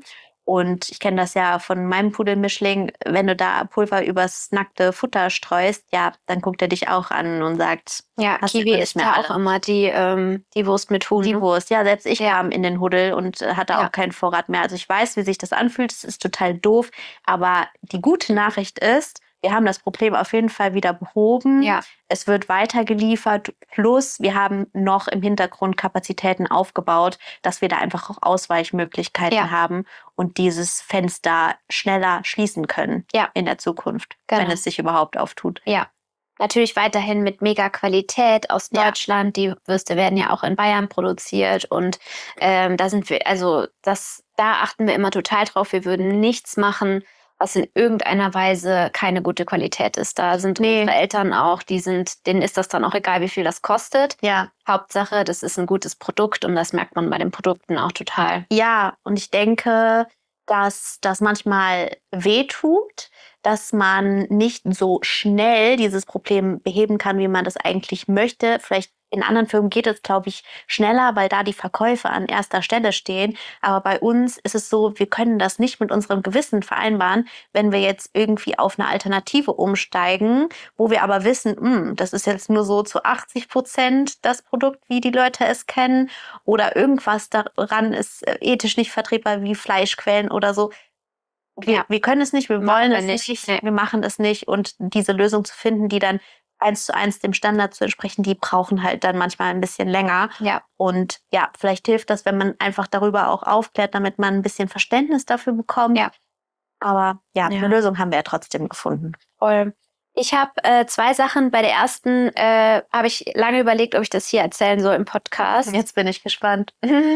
Und ich kenne das ja von meinem Pudelmischling, wenn du da Pulver übers nackte Futter streust, ja, dann guckt er dich auch an und sagt, Ja, hast du Kiwi nicht ist mehr ja alle. auch immer die Wurst mit Huhn. Die Ne? Wurst, ja, selbst ich Ja. kam in den Huddel und hatte Ja. auch keinen Vorrat mehr. Also ich weiß, wie sich das anfühlt, es ist total doof, aber die gute Nachricht ist, wir haben das Problem auf jeden Fall wieder behoben. Ja. Es wird weitergeliefert, plus wir haben noch im Hintergrund Kapazitäten aufgebaut, dass wir da einfach auch Ausweichmöglichkeiten haben und dieses Fenster schneller schließen können in der Zukunft, wenn es sich überhaupt auftut. Ja. Natürlich weiterhin mit mega Qualität aus Deutschland. Die Würste werden ja auch in Bayern produziert und da sind wir, also da achten wir immer total drauf. Wir würden nichts machen, was in irgendeiner Weise keine gute Qualität ist. Da sind unsere Eltern auch, denen ist das dann auch egal, wie viel das kostet. Ja. Hauptsache, das ist ein gutes Produkt und das merkt man bei den Produkten auch total. Ja, und ich denke, dass das manchmal wehtut, dass man nicht so schnell dieses Problem beheben kann, wie man das eigentlich möchte. Vielleicht in anderen Firmen geht es, glaube ich, schneller, weil da die Verkäufe an erster Stelle stehen. Aber bei uns ist es so, wir können das nicht mit unserem Gewissen vereinbaren, wenn wir jetzt irgendwie auf eine Alternative umsteigen, wo wir aber wissen, das ist jetzt nur so zu 80% das Produkt, wie die Leute es kennen, oder irgendwas daran ist ethisch nicht vertretbar, wie Fleischquellen oder so. Wir können es nicht, wir wollen es nicht, wir machen es nicht. Und diese Lösung zu finden, die dann 1:1 dem Standard zu entsprechen, die brauchen halt dann manchmal ein bisschen länger. Ja. Und ja, vielleicht hilft das, wenn man einfach darüber auch aufklärt, damit man ein bisschen Verständnis dafür bekommt. Ja. Aber ja, eine Lösung haben wir ja trotzdem gefunden. Voll. Ich habe 2 Sachen. Bei der ersten habe ich lange überlegt, ob ich das hier erzählen soll im Podcast. Jetzt bin ich gespannt.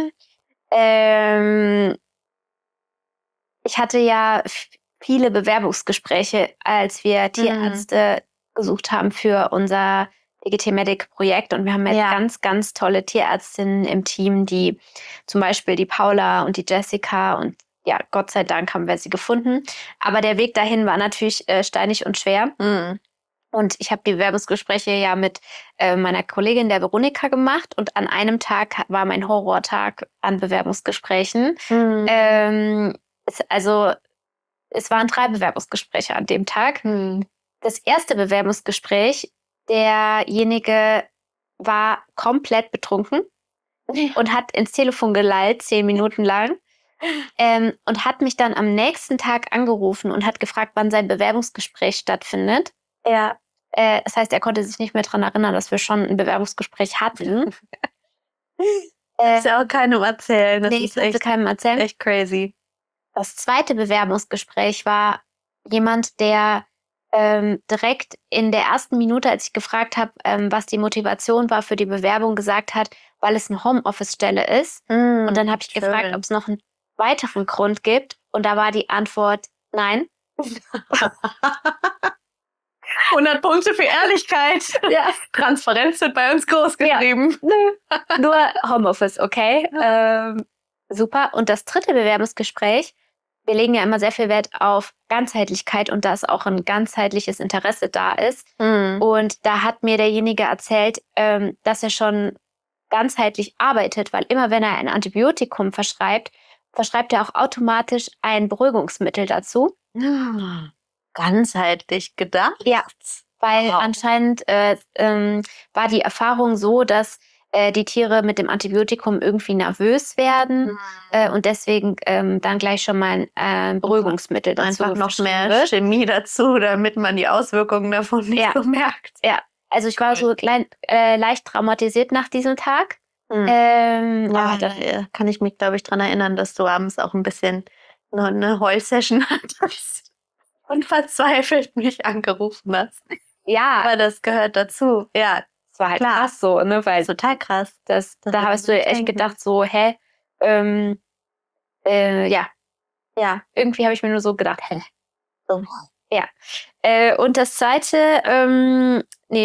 Ich hatte ja viele Bewerbungsgespräche, als wir Tierärzte gesucht haben für unser DGT Medic Projekt. Und wir haben jetzt ganz, ganz tolle Tierärztinnen im Team, die zum Beispiel die Paula und die Jessica, und ja, Gott sei Dank haben wir sie gefunden. Aber der Weg dahin war natürlich steinig und schwer. Und ich habe die Bewerbungsgespräche ja mit meiner Kollegin, der Veronika, gemacht. Und an einem Tag war mein Horrortag an Bewerbungsgesprächen. Es waren 3 Bewerbungsgespräche an dem Tag. Das erste Bewerbungsgespräch, derjenige war komplett betrunken und hat ins Telefon gelallt, 10 Minuten lang. Und hat mich dann am nächsten Tag angerufen und hat gefragt, wann sein Bewerbungsgespräch stattfindet. Ja. Das heißt, er konnte sich nicht mehr daran erinnern, dass wir schon ein Bewerbungsgespräch hatten. Das ist ja auch keinem erzählen. Das ist echt, keinem erzählen. Echt crazy. Das zweite Bewerbungsgespräch war jemand, der direkt in der ersten Minute, als ich gefragt habe, was die Motivation war für die Bewerbung, gesagt hat, weil es eine Homeoffice-Stelle ist. Und dann habe ich gefragt, ob es noch einen weiteren Grund gibt. Und da war die Antwort nein. 100 Punkte für Ehrlichkeit. Ja. Transparenz wird bei uns groß geschrieben. Ja. Nur Homeoffice, okay. Super. Und das dritte Bewerbungsgespräch, wir legen ja immer sehr viel Wert auf Ganzheitlichkeit und dass auch ein ganzheitliches Interesse da ist. Und da hat mir derjenige erzählt, dass er schon ganzheitlich arbeitet, weil immer wenn er ein Antibiotikum verschreibt, verschreibt er auch automatisch ein Beruhigungsmittel dazu. Ganzheitlich gedacht? Ja, weil anscheinend war die Erfahrung so, dass die Tiere mit dem Antibiotikum irgendwie nervös werden und deswegen dann gleich schon mal ein Beruhigungsmittel dazu einfach noch mehr Chemie dazu, damit man die Auswirkungen davon nicht so merkt. Ja, also ich war so leicht traumatisiert nach diesem Tag. Ja, da kann ich mich, glaube ich, dran erinnern, dass du abends auch ein bisschen noch eine Heul-Session hattest und verzweifelt mich angerufen hast. Ja. Aber das gehört dazu. Ja, das war halt krass so, ne? Weil total krass. Da hast du echt gedacht so, hä? Ja. Ja, irgendwie habe ich mir nur so gedacht, hä? So. Ja. Und das zweite,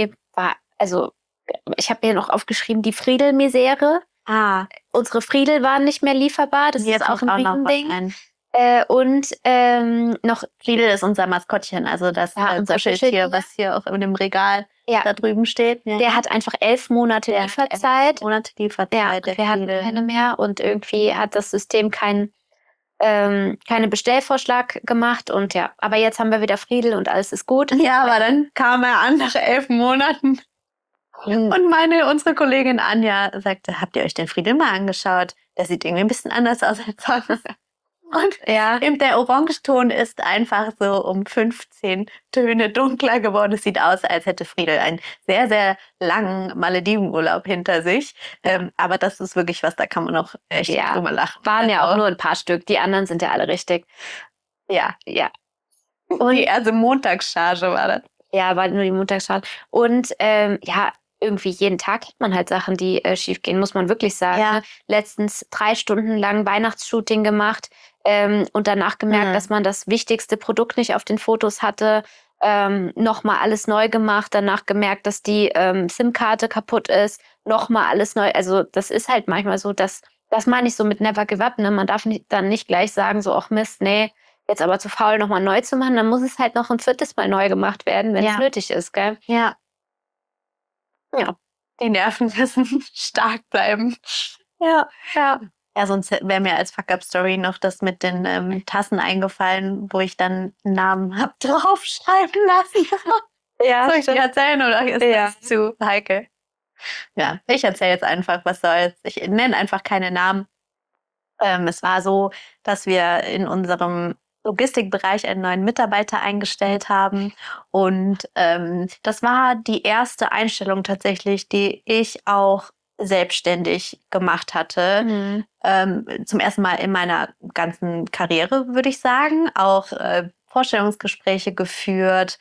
ich habe mir noch aufgeschrieben, die Friedel-Misere. Unsere Friedel waren nicht mehr lieferbar. Das ist auch ein Riesending. Und noch Friedel ist unser Maskottchen, also das Kuscheltier, was hier auch in dem Regal da drüben steht. Ja. Der hat einfach 11 Monate Lieferzeit. 11 Monate Lieferzeit. Ja, wir hatten keine mehr und irgendwie hat das System keinen keine Bestellvorschlag gemacht und ja, aber jetzt haben wir wieder Friedel und alles ist gut. Ja, aber dann kam er an nach 11 Monaten und unsere Kollegin Anja sagte, habt ihr euch den Friedel mal angeschaut? Der sieht irgendwie ein bisschen anders aus als sonst. Und Ja, der Orangeton ist einfach so um 15 Töne dunkler geworden. Es sieht aus, als hätte Friedel einen sehr, sehr langen Maledivenurlaub hinter sich. Aber das ist wirklich was, da kann man auch echt Ja. drüber lachen. waren ja auch nur ein paar Stück. Die anderen sind ja alle richtig. Ja, Ja, die erste Montagscharge war das. ja, war nur die Montagsfahrt. Und ja, irgendwie jeden Tag hat man halt Sachen, die schief gehen, muss man wirklich sagen. Ja. Ne? Letztens 3 Stunden lang Weihnachtsshooting gemacht und danach gemerkt, dass man das wichtigste Produkt nicht auf den Fotos hatte. Nochmal alles neu gemacht, danach gemerkt, dass die SIM-Karte kaputt ist, nochmal alles neu. Also das ist halt manchmal so, das meine ich so mit Never Give Up. Ne? Man darf dann nicht gleich sagen, so, ach Mist, nee, jetzt aber zu faul, nochmal neu zu machen, dann muss es halt noch ein 4. Mal neu gemacht werden, wenn es Ja. nötig ist, gell? Ja, Ja. die Nerven müssen stark bleiben. Ja, ja. Ja, sonst wäre mir als Fuck-Up-Story noch das mit den Tassen eingefallen, wo ich dann einen Namen hab draufschreiben lassen. Ja, Soll ich dir erzählen oder ist Ja. das zu heikel? Ja, ich erzähle jetzt einfach, was soll's. Ich nenne einfach keine Namen. Es war so, dass wir in unserem Logistikbereich einen neuen Mitarbeiter eingestellt haben. Und das war die erste Einstellung tatsächlich, die ich auch selbstständig gemacht hatte. Zum ersten Mal in meiner ganzen Karriere, würde ich sagen. Auch Vorstellungsgespräche geführt.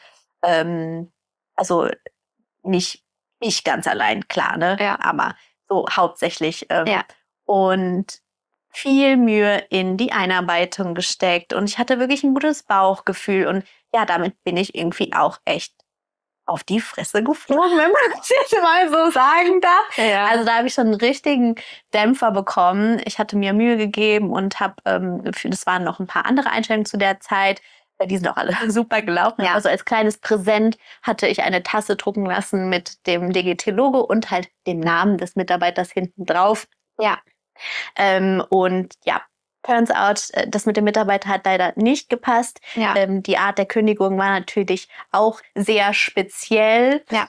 Also nicht ganz allein, klar, ne? Ja. Aber so hauptsächlich. Ja. Und viel Mühe in die Einarbeitung gesteckt. Und ich hatte wirklich ein gutes Bauchgefühl. Und ja, damit bin ich irgendwie auch echt auf die Fresse geflogen, wenn man das jetzt mal so sagen darf. Ja. Also da habe ich schon einen richtigen Dämpfer bekommen. Ich hatte mir Mühe gegeben und habe, das waren noch ein paar andere Einstellungen zu der Zeit, die sind auch alle super gelaufen. Ja. Also als kleines Präsent hatte ich eine Tasse drucken lassen mit dem DGT-Logo und halt dem Namen des Mitarbeiters hinten drauf. Ja. Und ja, turns out, das mit dem Mitarbeiter hat leider nicht gepasst. Ja. Die Art der Kündigung war natürlich auch sehr speziell. Ja.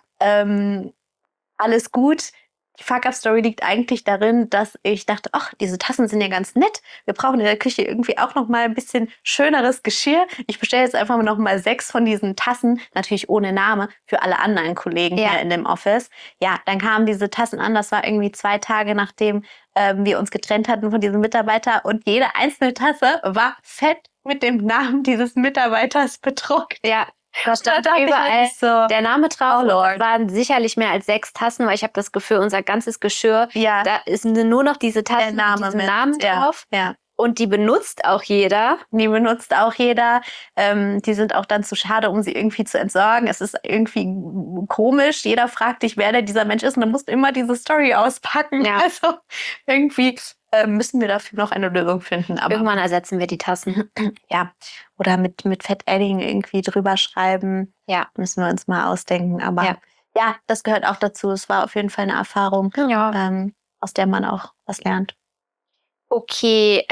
Alles gut. Die Fuck-Up-Story liegt eigentlich darin, dass ich dachte, ach, diese Tassen sind ja ganz nett. Wir brauchen in der Küche irgendwie auch noch mal ein bisschen schöneres Geschirr. Ich bestelle jetzt einfach noch mal 6 von diesen Tassen, natürlich ohne Name, für alle anderen Kollegen hier in dem Office. Ja, dann kamen diese Tassen an. Das war irgendwie 2 Tage, nachdem wir uns getrennt hatten von diesem Mitarbeiter. Und jede einzelne Tasse war fett mit dem Namen dieses Mitarbeiters bedruckt. Ja. Da stand dachte ich überall wirklich so, der Name drauf. oh und Lord. es waren sicherlich mehr als 6 Tassen, weil ich habe das Gefühl, unser ganzes Geschirr, Ja, da ist nur noch diese der Tassen mit Name diesem mit, Namen drauf. Ja. Und die benutzt auch jeder. Die benutzt auch jeder. Die sind auch dann zu schade, um sie irgendwie zu entsorgen. Es ist irgendwie komisch. Jeder fragt dich, wer denn dieser Mensch ist. Und dann musst du immer diese Story auspacken. Ja. Also irgendwie müssen wir dafür noch eine Lösung finden. Aber Irgendwann ersetzen wir die Tassen. ja, oder mit Fett-Adding irgendwie drüber schreiben. Ja. Müssen wir uns mal ausdenken. Aber Ja. ja, das gehört auch dazu. Es war auf jeden Fall eine Erfahrung, Ja. aus der man auch was lernt. Okay.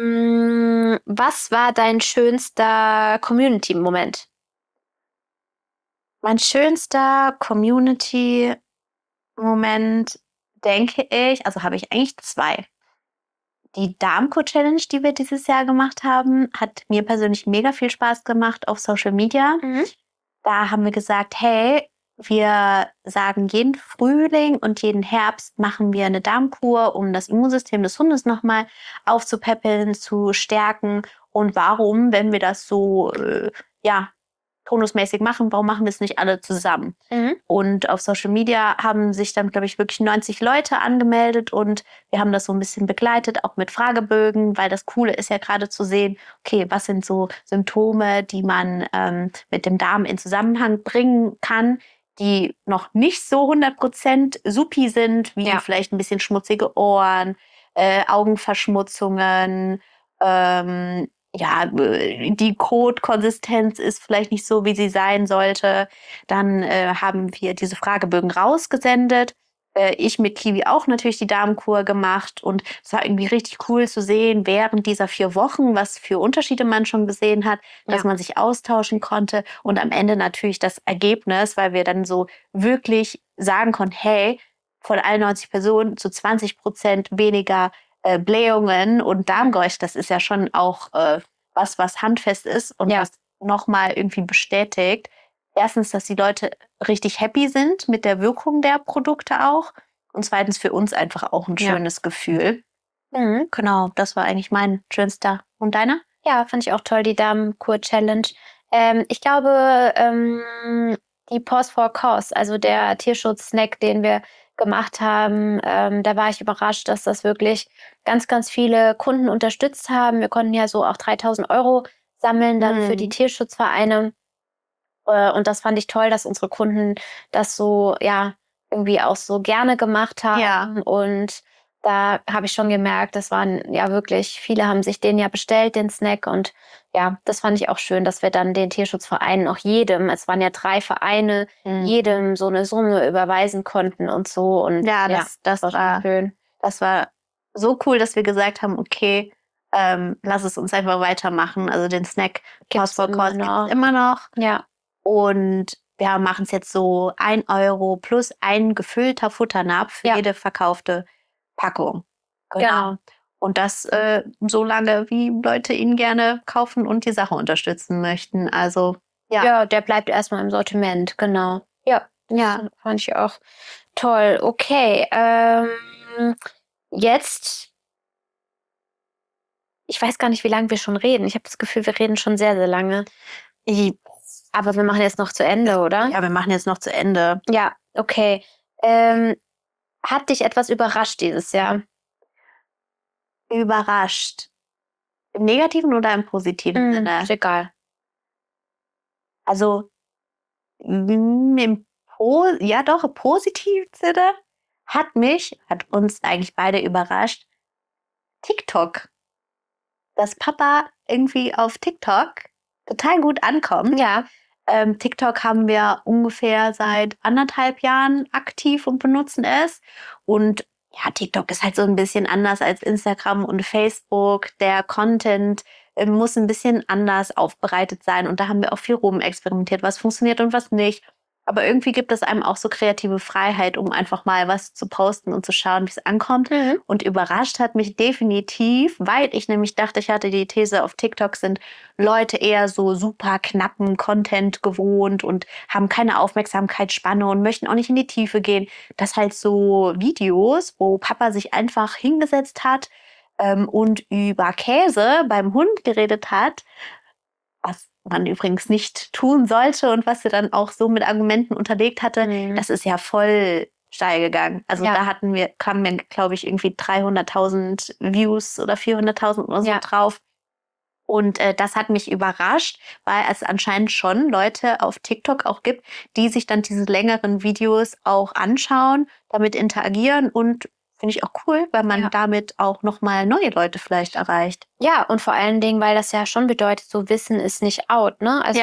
Was war dein schönster Community-Moment? Mein schönster Community-Moment, denke ich, also habe ich eigentlich 2. Die Darmco-Challenge, die wir dieses Jahr gemacht haben, hat mir persönlich mega viel Spaß gemacht auf Social Media. Da haben wir gesagt, hey, wir sagen, jeden Frühling und jeden Herbst machen wir eine Darmkur, um das Immunsystem des Hundes nochmal aufzupäppeln, zu stärken. Und warum, wenn wir das so tonusmäßig machen, warum machen wir es nicht alle zusammen? Und auf Social Media haben sich dann, glaube ich, wirklich 90 Leute angemeldet und wir haben das so ein bisschen begleitet, auch mit Fragebögen, weil das Coole ist ja gerade zu sehen, okay, was sind so Symptome, die man mit dem Darm in Zusammenhang bringen kann, die noch nicht so 100% supi sind, wie vielleicht ein bisschen schmutzige Ohren, Augenverschmutzungen, die Kotkonsistenz ist vielleicht nicht so, wie sie sein sollte. Dann haben wir diese Fragebögen rausgesendet. ich mit Kiwi auch natürlich die Darmkur gemacht und es war irgendwie richtig cool zu sehen, während dieser 4 Wochen, was für Unterschiede man schon gesehen hat, dass man sich austauschen konnte und am Ende natürlich das Ergebnis, weil wir dann so wirklich sagen konnten, hey, von allen 90 Personen zu 20% weniger Blähungen und Darmgeräusch, das ist ja schon auch was handfest ist und was nochmal irgendwie bestätigt. Erstens, dass die Leute richtig happy sind mit der Wirkung der Produkte auch. Und zweitens für uns einfach auch ein schönes Gefühl. Mhm. Genau, das war eigentlich mein schönster. Und deiner? Ja, fand ich auch toll, die Darmkur-Challenge. Ich glaube, die Pause for Cause, also der Tierschutz-Snack, den wir gemacht haben, da war ich überrascht, dass das wirklich ganz, ganz viele Kunden unterstützt haben. Wir konnten ja so auch 3.000 € sammeln dann für die Tierschutzvereine. Und das fand ich toll, dass unsere Kunden das so, irgendwie auch so gerne gemacht haben. Ja. Und da habe ich schon gemerkt, das waren ja wirklich, viele haben sich den ja bestellt, den Snack. Und ja, das fand ich auch schön, dass wir dann den Tierschutzvereinen auch jedem, es waren ja 3 Vereine, jedem so eine Summe überweisen konnten und so. Und das war schön. Das war so cool, dass wir gesagt haben, okay, lass es uns einfach weitermachen. Also den Snack Pause for Cause gibt's immer noch. Ja. Und wir machen es jetzt so 1 € plus ein gefüllter Futternapf für jede verkaufte Packung. Genau. Und das so lange, wie Leute ihn gerne kaufen und die Sache unterstützen möchten. Also ja, der bleibt erstmal im Sortiment, genau. Ja, das fand ich auch toll. Okay, jetzt, ich weiß gar nicht, wie lange wir schon reden. Ich habe das Gefühl, wir reden schon sehr, sehr lange. Aber wir machen jetzt noch zu Ende, oder? Ja, wir machen jetzt noch zu Ende. Ja, okay. Hat dich etwas überrascht dieses Jahr? Überrascht. Im negativen oder im positiven Sinne? Ist egal. Also im positiven Sinne hat uns eigentlich beide überrascht, TikTok. Dass Papa irgendwie auf TikTok total gut ankommt. Ja. TikTok haben wir ungefähr seit 1,5 Jahren aktiv und benutzen es. Und ja, TikTok ist halt so ein bisschen anders als Instagram und Facebook. Der Content muss ein bisschen anders aufbereitet sein. Und da haben wir auch viel rumexperimentiert, was funktioniert und was nicht. Aber irgendwie gibt es einem auch so kreative Freiheit, um einfach mal was zu posten und zu schauen, wie es ankommt. Und überrascht hat mich definitiv, weil ich nämlich dachte, ich hatte die These, auf TikTok sind Leute eher so super knappen Content gewohnt und haben keine Aufmerksamkeitsspanne und möchten auch nicht in die Tiefe gehen. Dass halt so Videos, wo Papa sich einfach hingesetzt hat und über Käse beim Hund geredet hat, was man übrigens nicht tun sollte und was sie dann auch so mit Argumenten unterlegt hatte, das ist ja voll steil gegangen. Also da kamen wir, glaube ich, irgendwie 300.000 Views oder 400.000 oder so drauf. Und das hat mich überrascht, weil es anscheinend schon Leute auf TikTok auch gibt, die sich dann diese längeren Videos auch anschauen, damit interagieren und finde ich auch cool, weil man damit auch nochmal neue Leute vielleicht erreicht. Ja, und vor allen Dingen, weil das ja schon bedeutet, so Wissen ist nicht out, ne? Also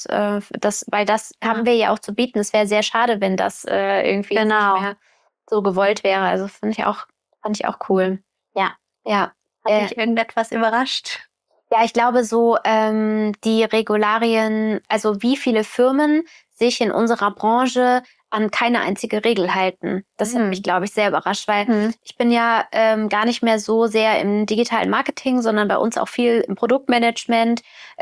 weil das haben wir ja auch zu bieten. Es wäre sehr schade, wenn das irgendwie nicht mehr so gewollt wäre. Also fand ich auch cool. Ja. Ja. Hat dich irgendetwas überrascht? Ja, ich glaube so, die Regularien, also wie viele Firmen sich in unserer Branche an keine einzige Regel halten. Das hat mich, glaube ich, sehr überrascht, weil ich bin ja gar nicht mehr so sehr im digitalen Marketing, sondern bei uns auch viel im Produktmanagement.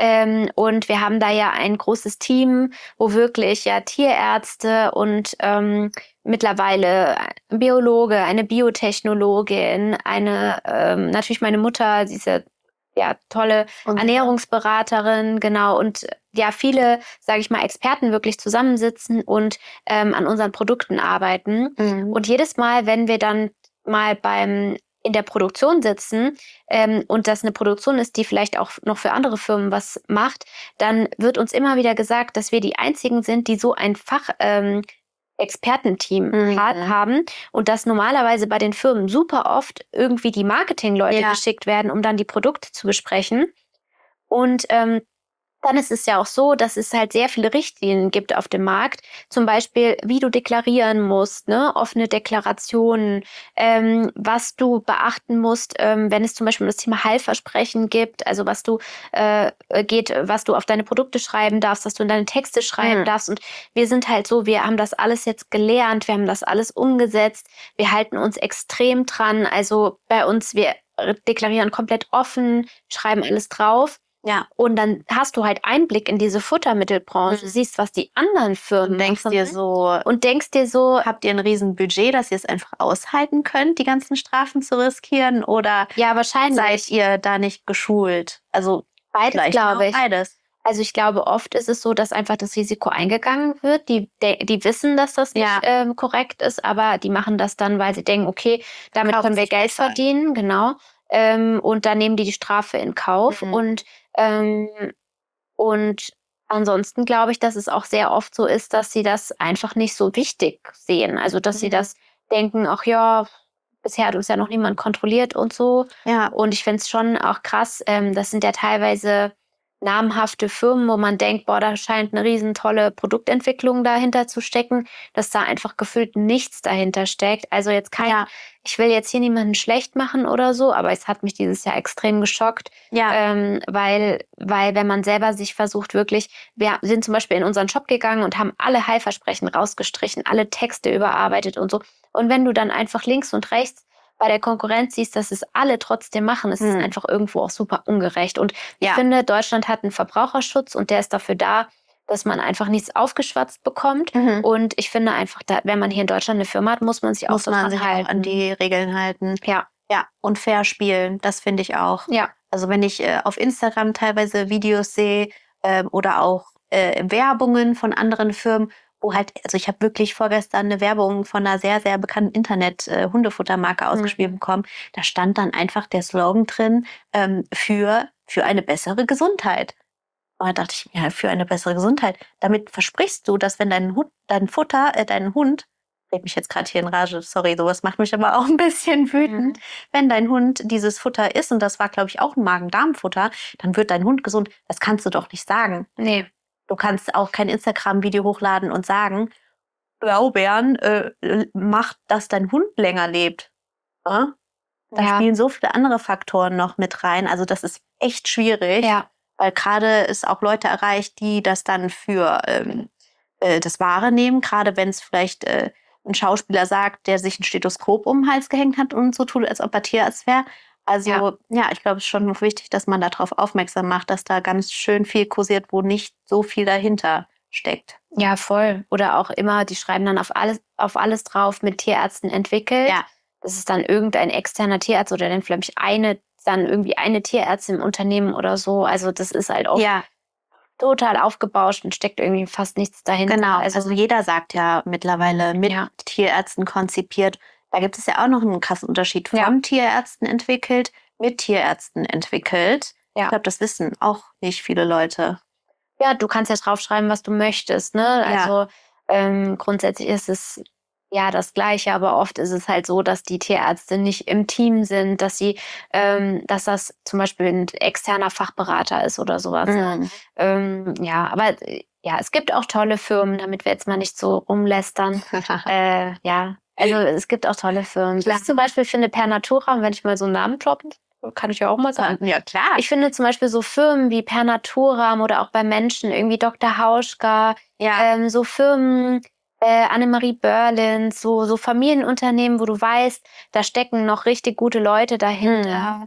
Und wir haben da ja ein großes Team, wo wirklich ja Tierärzte und mittlerweile ein Biologe, eine Biotechnologin, natürlich meine Mutter, sie ist ja tolle Ernährungsberaterin, genau, und ja, viele, sage ich mal, Experten wirklich zusammensitzen und an unseren Produkten arbeiten. Und jedes Mal, wenn wir dann mal in der Produktion sitzen und das eine Produktion ist, die vielleicht auch noch für andere Firmen was macht, dann wird uns immer wieder gesagt, dass wir die einzigen sind, die so ein Expertenteam haben und dass normalerweise bei den Firmen super oft irgendwie die Marketingleute geschickt werden, um dann die Produkte zu besprechen. Und dann ist es ja auch so, dass es halt sehr viele Richtlinien gibt auf dem Markt. Zum Beispiel, wie du deklarieren musst, ne? Offene Deklarationen, was du beachten musst, wenn es zum Beispiel um das Thema Heilversprechen gibt, also was du auf deine Produkte schreiben darfst, was du in deine Texte schreiben darfst. Und wir sind halt so, wir haben das alles jetzt gelernt, wir haben das alles umgesetzt, wir halten uns extrem dran. Also bei uns, wir deklarieren komplett offen, schreiben alles drauf. Ja. Und dann hast du halt Einblick in diese Futtermittelbranche, siehst, was die anderen Firmen Und denkst dir so, habt ihr ein Riesenbudget, dass ihr es einfach aushalten könnt, die ganzen Strafen zu riskieren? Oder ja, wahrscheinlich. seid ihr da nicht geschult? Also Beides, vielleicht glaube auch ich. beides. Also ich glaube, oft ist es so, dass einfach das Risiko eingegangen wird. Die wissen, dass das nicht korrekt ist, aber die machen das dann, weil sie denken, okay, damit Kauft können wir sich Geld besser. verdienen, genau. Und dann nehmen die Strafe in Kauf. Und ansonsten glaube ich, dass es auch sehr oft so ist, dass sie das einfach nicht so wichtig sehen. Also dass sie das denken, ach ja, bisher hat uns ja noch niemand kontrolliert und so. Ja. Und ich finde es schon auch krass, das sind ja teilweise namhafte Firmen, wo man denkt, boah, da scheint eine riesen tolle Produktentwicklung dahinter zu stecken, dass da einfach gefühlt nichts dahinter steckt. Also jetzt ich will jetzt hier niemanden schlecht machen oder so, aber es hat mich dieses Jahr extrem geschockt, weil wenn man selber sich versucht wirklich, wir sind zum Beispiel in unseren Shop gegangen und haben alle Heilversprechen rausgestrichen, alle Texte überarbeitet und so. Und wenn du dann einfach links und rechts bei der Konkurrenz siehst, dass es alle trotzdem machen, ist es einfach irgendwo auch super ungerecht. Und ich finde, Deutschland hat einen Verbraucherschutz und der ist dafür da, dass man einfach nichts aufgeschwatzt bekommt. Und ich finde einfach, wenn man hier in Deutschland eine Firma hat, muss man sich auch daran halten. Auch an die Regeln halten. Ja. Ja, und fair spielen, das finde ich auch. Ja. Also wenn ich auf Instagram teilweise Videos sehe oder auch Werbungen von anderen Firmen, wo halt, also ich habe wirklich vorgestern eine Werbung von einer sehr, sehr bekannten Internet-Hundefuttermarke ausgespielt bekommen. Da stand dann einfach der Slogan drin, für eine bessere Gesundheit. Und da dachte ich mir, für eine bessere Gesundheit. Damit versprichst du, dass wenn dein Hund, red mich jetzt gerade hier in Rage, sorry, sowas macht mich aber auch ein bisschen wütend. Wenn dein Hund dieses Futter isst, und das war, glaube ich, auch ein Magen-Darm-Futter, dann wird dein Hund gesund. Das kannst du doch nicht sagen. Nee. Du kannst auch kein Instagram-Video hochladen und sagen, Blaubeeren macht, dass dein Hund länger lebt. Da spielen so viele andere Faktoren noch mit rein. Also das ist echt schwierig, weil gerade es auch Leute erreicht, die das dann für das Wahre nehmen. Gerade wenn es vielleicht ein Schauspieler sagt, der sich ein Stethoskop um den Hals gehängt hat und so tut, als ob er Tierarzt wäre. Also ich glaube, es ist schon wichtig, dass man darauf aufmerksam macht, dass da ganz schön viel kursiert, wo nicht so viel dahinter steckt. Ja, voll. Oder auch immer, die schreiben dann auf alles drauf, mit Tierärzten entwickelt. Ja. Das ist dann irgendein externer Tierarzt oder dann vielleicht eine Tierärztin im Unternehmen oder so. Also das ist halt auch total aufgebauscht und steckt irgendwie fast nichts dahinter. Genau, also jeder sagt ja mittlerweile mit Tierärzten konzipiert. Da gibt es ja auch noch einen krassen Unterschied von Tierärzten entwickelt, mit Tierärzten entwickelt. Ja. Ich glaube, das wissen auch nicht viele Leute. Ja, du kannst ja draufschreiben, was du möchtest, ne? Also grundsätzlich ist es ja das Gleiche, aber oft ist es halt so, dass die Tierärzte nicht im Team sind, dass dass das zum Beispiel ein externer Fachberater ist oder sowas. Aber es gibt auch tolle Firmen, damit wir jetzt mal nicht so rumlästern. Also es gibt auch tolle Firmen. Ich zum Beispiel finde Per Natura, wenn ich mal so einen Namen droppen, kann ich ja auch mal sagen. Ja, klar. Ich finde zum Beispiel so Firmen wie Per Naturam oder auch bei Menschen, irgendwie Dr. Hauschka, so Firmen, Annemarie Börlins, so Familienunternehmen, wo du weißt, da stecken noch richtig gute Leute dahinter.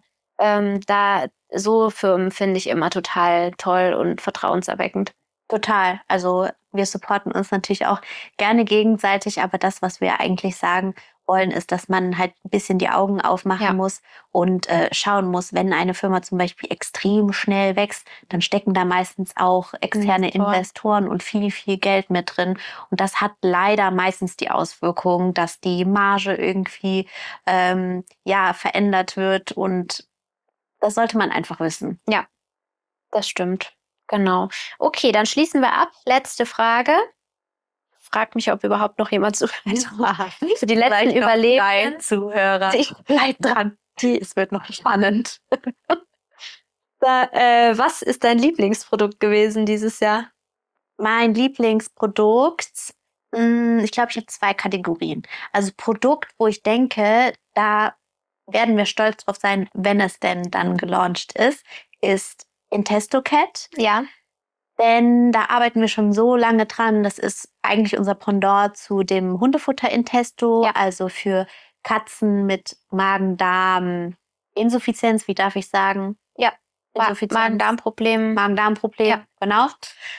So Firmen finde ich immer total toll und vertrauenserweckend. Total. Also wir supporten uns natürlich auch gerne gegenseitig, aber das, was wir eigentlich sagen wollen, ist, dass man halt ein bisschen die Augen aufmachen muss und schauen muss, wenn eine Firma zum Beispiel extrem schnell wächst, dann stecken da meistens auch externe Investoren und viel, viel Geld mit drin. Und das hat leider meistens die Auswirkung, dass die Marge irgendwie verändert wird, und das sollte man einfach wissen. Ja, das stimmt. Genau. Okay, dann schließen wir ab. Letzte Frage. Frag mich, ob überhaupt noch jemand zuhört. Für die letzten Überlebenden. Zuhörer. Bleib dran. Es wird noch spannend. Was ist dein Lieblingsprodukt gewesen dieses Jahr? Mein Lieblingsprodukt, ich glaube, ich habe 2 Kategorien. Also Produkt, wo ich denke, da werden wir stolz drauf sein, wenn es denn dann gelauncht ist Intestocat. Ja. Denn da arbeiten wir schon so lange dran. Das ist eigentlich unser Pendant zu dem Hundefutter Intesto, also für Katzen mit Magen-Darm-Insuffizienz, wie darf ich sagen? Ja. Magen-Darm-Problem. Magen-Darm-Problem, genau.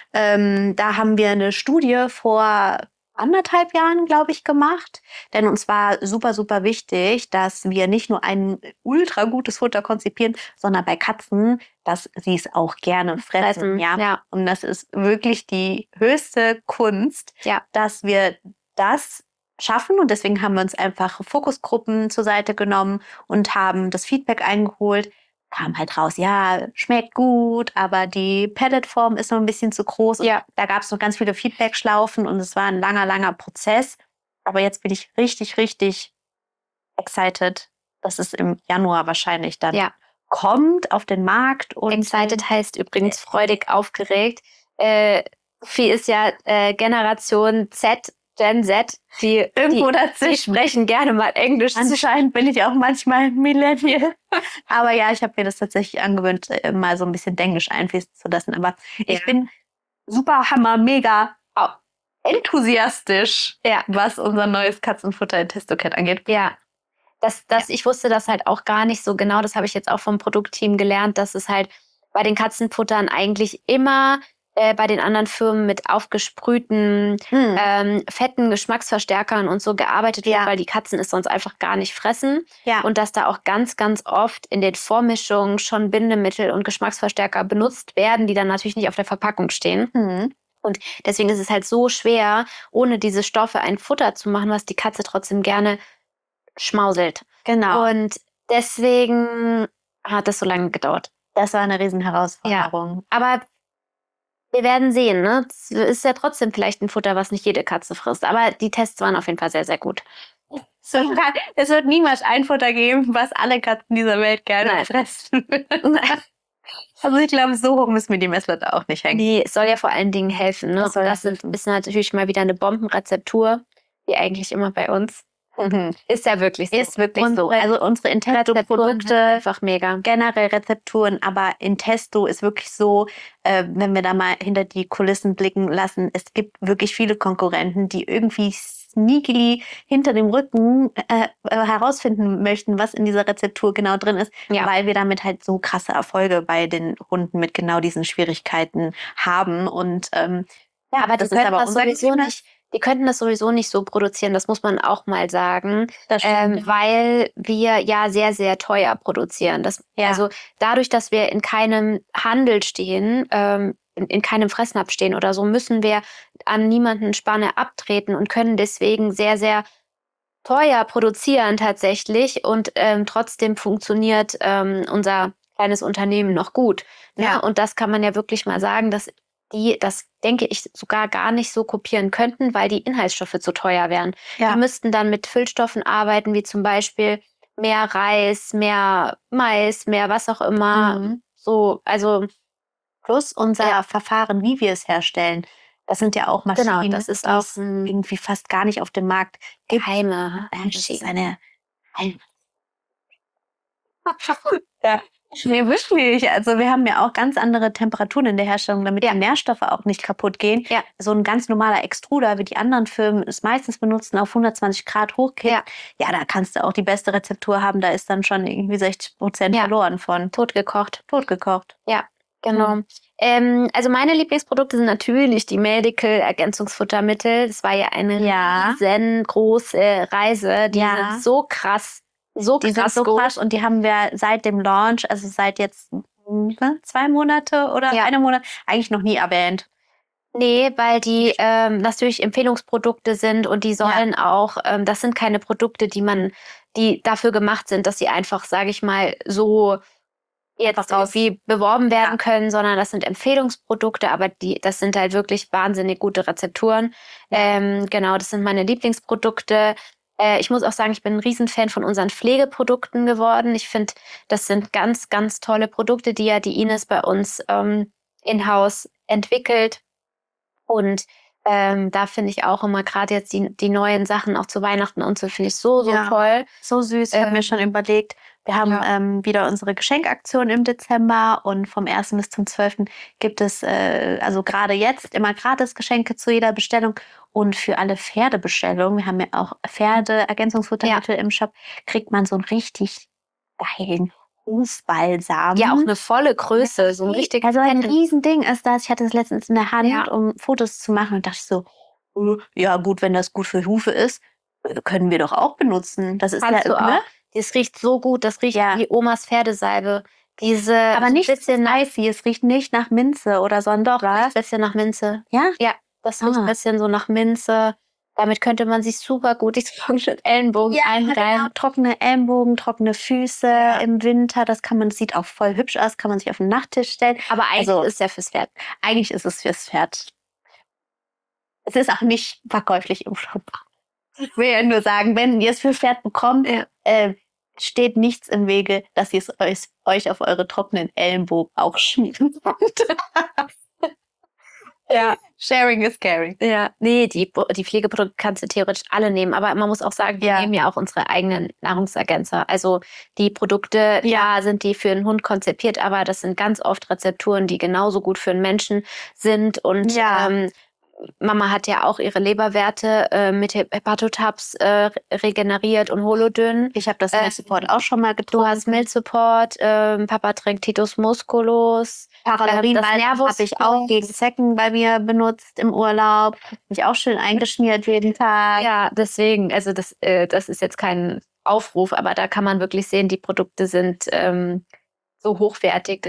Da haben wir eine Studie vor 1,5 Jahren, glaube ich, gemacht. Denn uns war super, super wichtig, dass wir nicht nur ein ultra gutes Futter konzipieren, sondern bei Katzen, dass sie es auch gerne fressen. Ja. Und das ist wirklich die höchste Kunst, dass wir das schaffen. Und deswegen haben wir uns einfach Fokusgruppen zur Seite genommen und haben das Feedback eingeholt. Kam halt raus, ja, schmeckt gut, aber die Pelletform ist noch ein bisschen zu groß. Und da gab es noch ganz viele Feedback-Schlaufen und es war ein langer, langer Prozess. Aber jetzt bin ich richtig, richtig excited, dass es im Januar wahrscheinlich dann kommt auf den Markt. Und excited heißt übrigens freudig, aufgeregt. Sophie ist ja Generation Z, Gen Z, die sprechen gerne mal Englisch. Anscheinend bin ich auch manchmal Millennial. Aber ja, ich habe mir das tatsächlich angewöhnt, mal so ein bisschen Englisch einfließen zu lassen. Aber ich bin super hammer, mega enthusiastisch, was unser neues Katzenfutter Intestocat angeht. Ja. Ich wusste das halt auch gar nicht so genau. Das habe ich jetzt auch vom Produktteam gelernt, dass es halt bei den Katzenfuttern eigentlich immer bei den anderen Firmen mit aufgesprühten fetten Geschmacksverstärkern und so gearbeitet wird, weil die Katzen es sonst einfach gar nicht fressen. Ja. Und dass da auch ganz, ganz oft in den Vormischungen schon Bindemittel und Geschmacksverstärker benutzt werden, die dann natürlich nicht auf der Verpackung stehen. Und deswegen ist es halt so schwer, ohne diese Stoffe ein Futter zu machen, was die Katze trotzdem gerne schmauselt. Genau. Und deswegen hat das so lange gedauert. Das war eine riesen Herausforderung. Ja. Aber wir werden sehen, ne? Es ist ja trotzdem vielleicht ein Futter, was nicht jede Katze frisst. Aber die Tests waren auf jeden Fall sehr, sehr gut. Es wird niemals ein Futter geben, was alle Katzen dieser Welt gerne fressen. Also ich glaube, so hoch müssen wir die Messlatte auch nicht hängen. Nee, es soll ja vor allen Dingen helfen. Ne? Das ist natürlich mal wieder eine Bombenrezeptur, wie eigentlich immer bei uns. Ist ja wirklich so. Ist wirklich so. Also unsere Intesto-Produkte, einfach mega. Generell Rezepturen, aber Intesto ist wirklich so, wenn wir da mal hinter die Kulissen blicken lassen, es gibt wirklich viele Konkurrenten, die irgendwie sneakily hinter dem Rücken herausfinden möchten, was in dieser Rezeptur genau drin ist, weil wir damit halt so krasse Erfolge bei den Hunden mit genau diesen Schwierigkeiten haben. Und aber das ist aber unser Geheimnis. Die könnten das sowieso nicht so produzieren, das muss man auch mal sagen, weil wir ja sehr, sehr teuer produzieren. Also dadurch, dass wir in keinem Handel stehen, in keinem Fressnapf stehen oder so, müssen wir an niemanden Spanne abtreten und können deswegen sehr, sehr teuer produzieren tatsächlich. Und trotzdem funktioniert unser kleines Unternehmen noch gut. Ne? Und das kann man ja wirklich mal sagen, dass das denke ich sogar gar nicht so kopieren könnten, weil die Inhaltsstoffe zu teuer wären. Die müssten dann mit Füllstoffen arbeiten, wie zum Beispiel mehr Reis, mehr Mais, mehr was auch immer. So, also plus unser Verfahren, wie wir es herstellen. Das sind ja auch Maschinen, genau, das ist auch irgendwie fast gar nicht auf dem Markt gibt. Geheime Das ist eine Nee, wirklich. Also wir haben ja auch ganz andere Temperaturen in der Herstellung, damit die Nährstoffe auch nicht kaputt gehen. So ein ganz normaler Extruder, wie die anderen Firmen es meistens benutzen, auf 120 Grad hochkippt. Ja, da kannst du auch die beste Rezeptur haben. Da ist dann schon irgendwie 60% verloren von. Totgekocht. Ja, genau. Also meine Lieblingsprodukte sind natürlich die Medical-Ergänzungsfuttermittel. Das war ja eine riesengroße Reise. Die sind so krass. Die sind so krass und die haben wir seit dem Launch, also seit jetzt 2 Monate oder 1 Monat, eigentlich noch nie erwähnt. Nee, weil die natürlich Empfehlungsprodukte sind und die sollen auch, das sind keine Produkte, die dafür gemacht sind, dass sie einfach, sage ich mal, so jetzt irgendwie beworben werden können, sondern das sind Empfehlungsprodukte, aber das sind halt wirklich wahnsinnig gute Rezepturen. Genau, das sind meine Lieblingsprodukte. Ich muss auch sagen, ich bin ein Riesenfan von unseren Pflegeprodukten geworden. Ich finde, das sind ganz, ganz tolle Produkte, die die Ines bei uns in-house entwickelt. Und da finde ich auch immer gerade jetzt die neuen Sachen auch zu Weihnachten und so, finde ich so toll. So süß. Ich habe mir schon überlegt, wir haben wieder unsere Geschenkaktion im Dezember und vom 1. bis zum 12. gibt es also gerade jetzt immer gratis Geschenke zu jeder Bestellung. Und für alle Pferdebestellungen, wir haben ja auch Pferdeergänzungsfuttermittel im Shop, kriegt man so einen richtig geilen Hufbalsam. Ja, auch eine volle Größe, so ein richtig. Also ein Riesending ist das. Ich hatte das letztens in der Hand, um Fotos zu machen und dachte so, ja gut, wenn das gut für Hufe ist, können wir doch auch benutzen. Das ist ne? Das riecht so gut, das riecht wie Omas Pferdesalbe. Aber nicht bisschen spicy, es riecht nicht nach Minze oder so. Doch, ein bisschen nach Minze. Ja? Ja, das riecht ein bisschen so nach Minze. Damit könnte man sich super gut die trockenen Ellenbogen einreiben. Genau. Trockene Ellenbogen, trockene Füße im Winter. Das sieht auch voll hübsch aus, kann man sich auf den Nachttisch stellen. Aber eigentlich ist es ja fürs Pferd. Eigentlich ist es fürs Pferd. Es ist auch nicht verkäuflich im Shop. Ich will ja nur sagen, wenn ihr es für Pferd bekommt, steht nichts im Wege, dass ihr es euch auf eure trockenen Ellenbogen auch schmieren könnt. Ja. Sharing is caring. Ja, nee, die Pflegeprodukte kannst du theoretisch alle nehmen, aber man muss auch sagen, wir nehmen ja auch unsere eigenen Nahrungsergänzer. Also die Produkte, sind die für einen Hund konzipiert, aber das sind ganz oft Rezepturen, die genauso gut für einen Menschen sind. Und Mama hat ja auch ihre Leberwerte mit Hepatotabs regeneriert und Holodynn. Ich habe das Milk Support auch schon mal getrunken. Du hast Milk Support, Papa trinkt Titus Musculus. Paralarinbalsam habe ich auch gegen Zecken bei mir benutzt im Urlaub. Habe ich auch schön eingeschmiert jeden Tag. Ja, deswegen, also das ist jetzt kein Aufruf, aber da kann man wirklich sehen, die Produkte sind so hochwertig,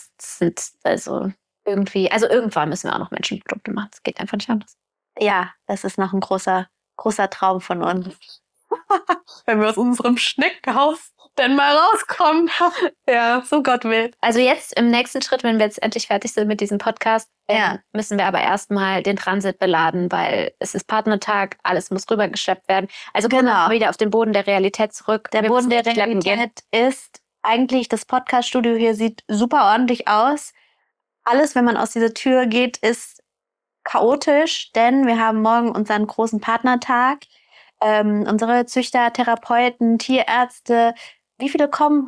irgendwann müssen wir auch noch Menschenprodukte machen. Das geht einfach nicht anders. Ja, das ist noch ein großer Traum von uns. Wenn wir aus unserem Schneckenhaus denn mal rauskommen. Ja, so Gott will. Also jetzt im nächsten Schritt, wenn wir jetzt endlich fertig sind mit diesem Podcast, müssen wir aber erstmal den Transit beladen, weil es ist Partnertag, alles muss rübergeschleppt werden. Also kommen wir wieder auf den Boden der Realität zurück. Der Boden der Realität ist eigentlich, das Podcast-Studio hier sieht super ordentlich aus. Alles, wenn man aus dieser Tür geht, ist chaotisch, denn wir haben morgen unseren großen Partnertag. Unsere Züchter, Therapeuten, Tierärzte, wie viele kommen?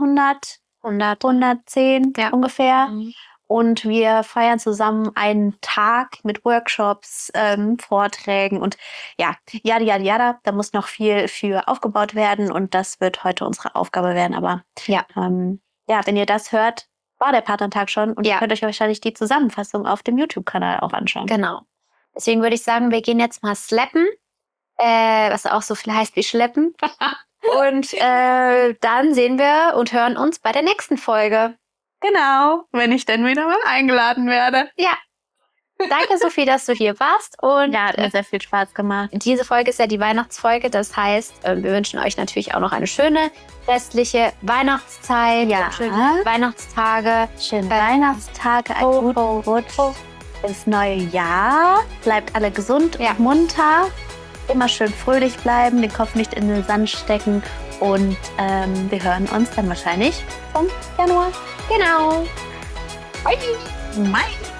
110 ungefähr. Mhm. Und wir feiern zusammen einen Tag mit Workshops, Vorträgen und yada. Da muss noch viel für aufgebaut werden und das wird heute unsere Aufgabe werden. Aber wenn ihr das hört, war der Partnertag schon und ihr könnt euch wahrscheinlich die Zusammenfassung auf dem YouTube-Kanal auch anschauen. Genau. Deswegen würde ich sagen, wir gehen jetzt mal slappen, was auch so viel heißt wie schleppen. Und dann sehen wir und hören uns bei der nächsten Folge. Genau, wenn ich denn wieder mal eingeladen werde. Ja. Danke, Sophie, dass du hier warst. Und hat mir sehr viel Spaß gemacht. Diese Folge ist ja die Weihnachtsfolge. Das heißt, wir wünschen euch natürlich auch noch eine schöne restliche Weihnachtszeit. Ja. Schöne Weihnachtstage. Schöne Weihnachtstage. Ein guten Rutsch ins neue Jahr. Bleibt alle gesund und munter. Immer schön fröhlich bleiben, den Kopf nicht in den Sand stecken. Und wir hören uns dann wahrscheinlich vom Januar. Genau. Bye. Bye.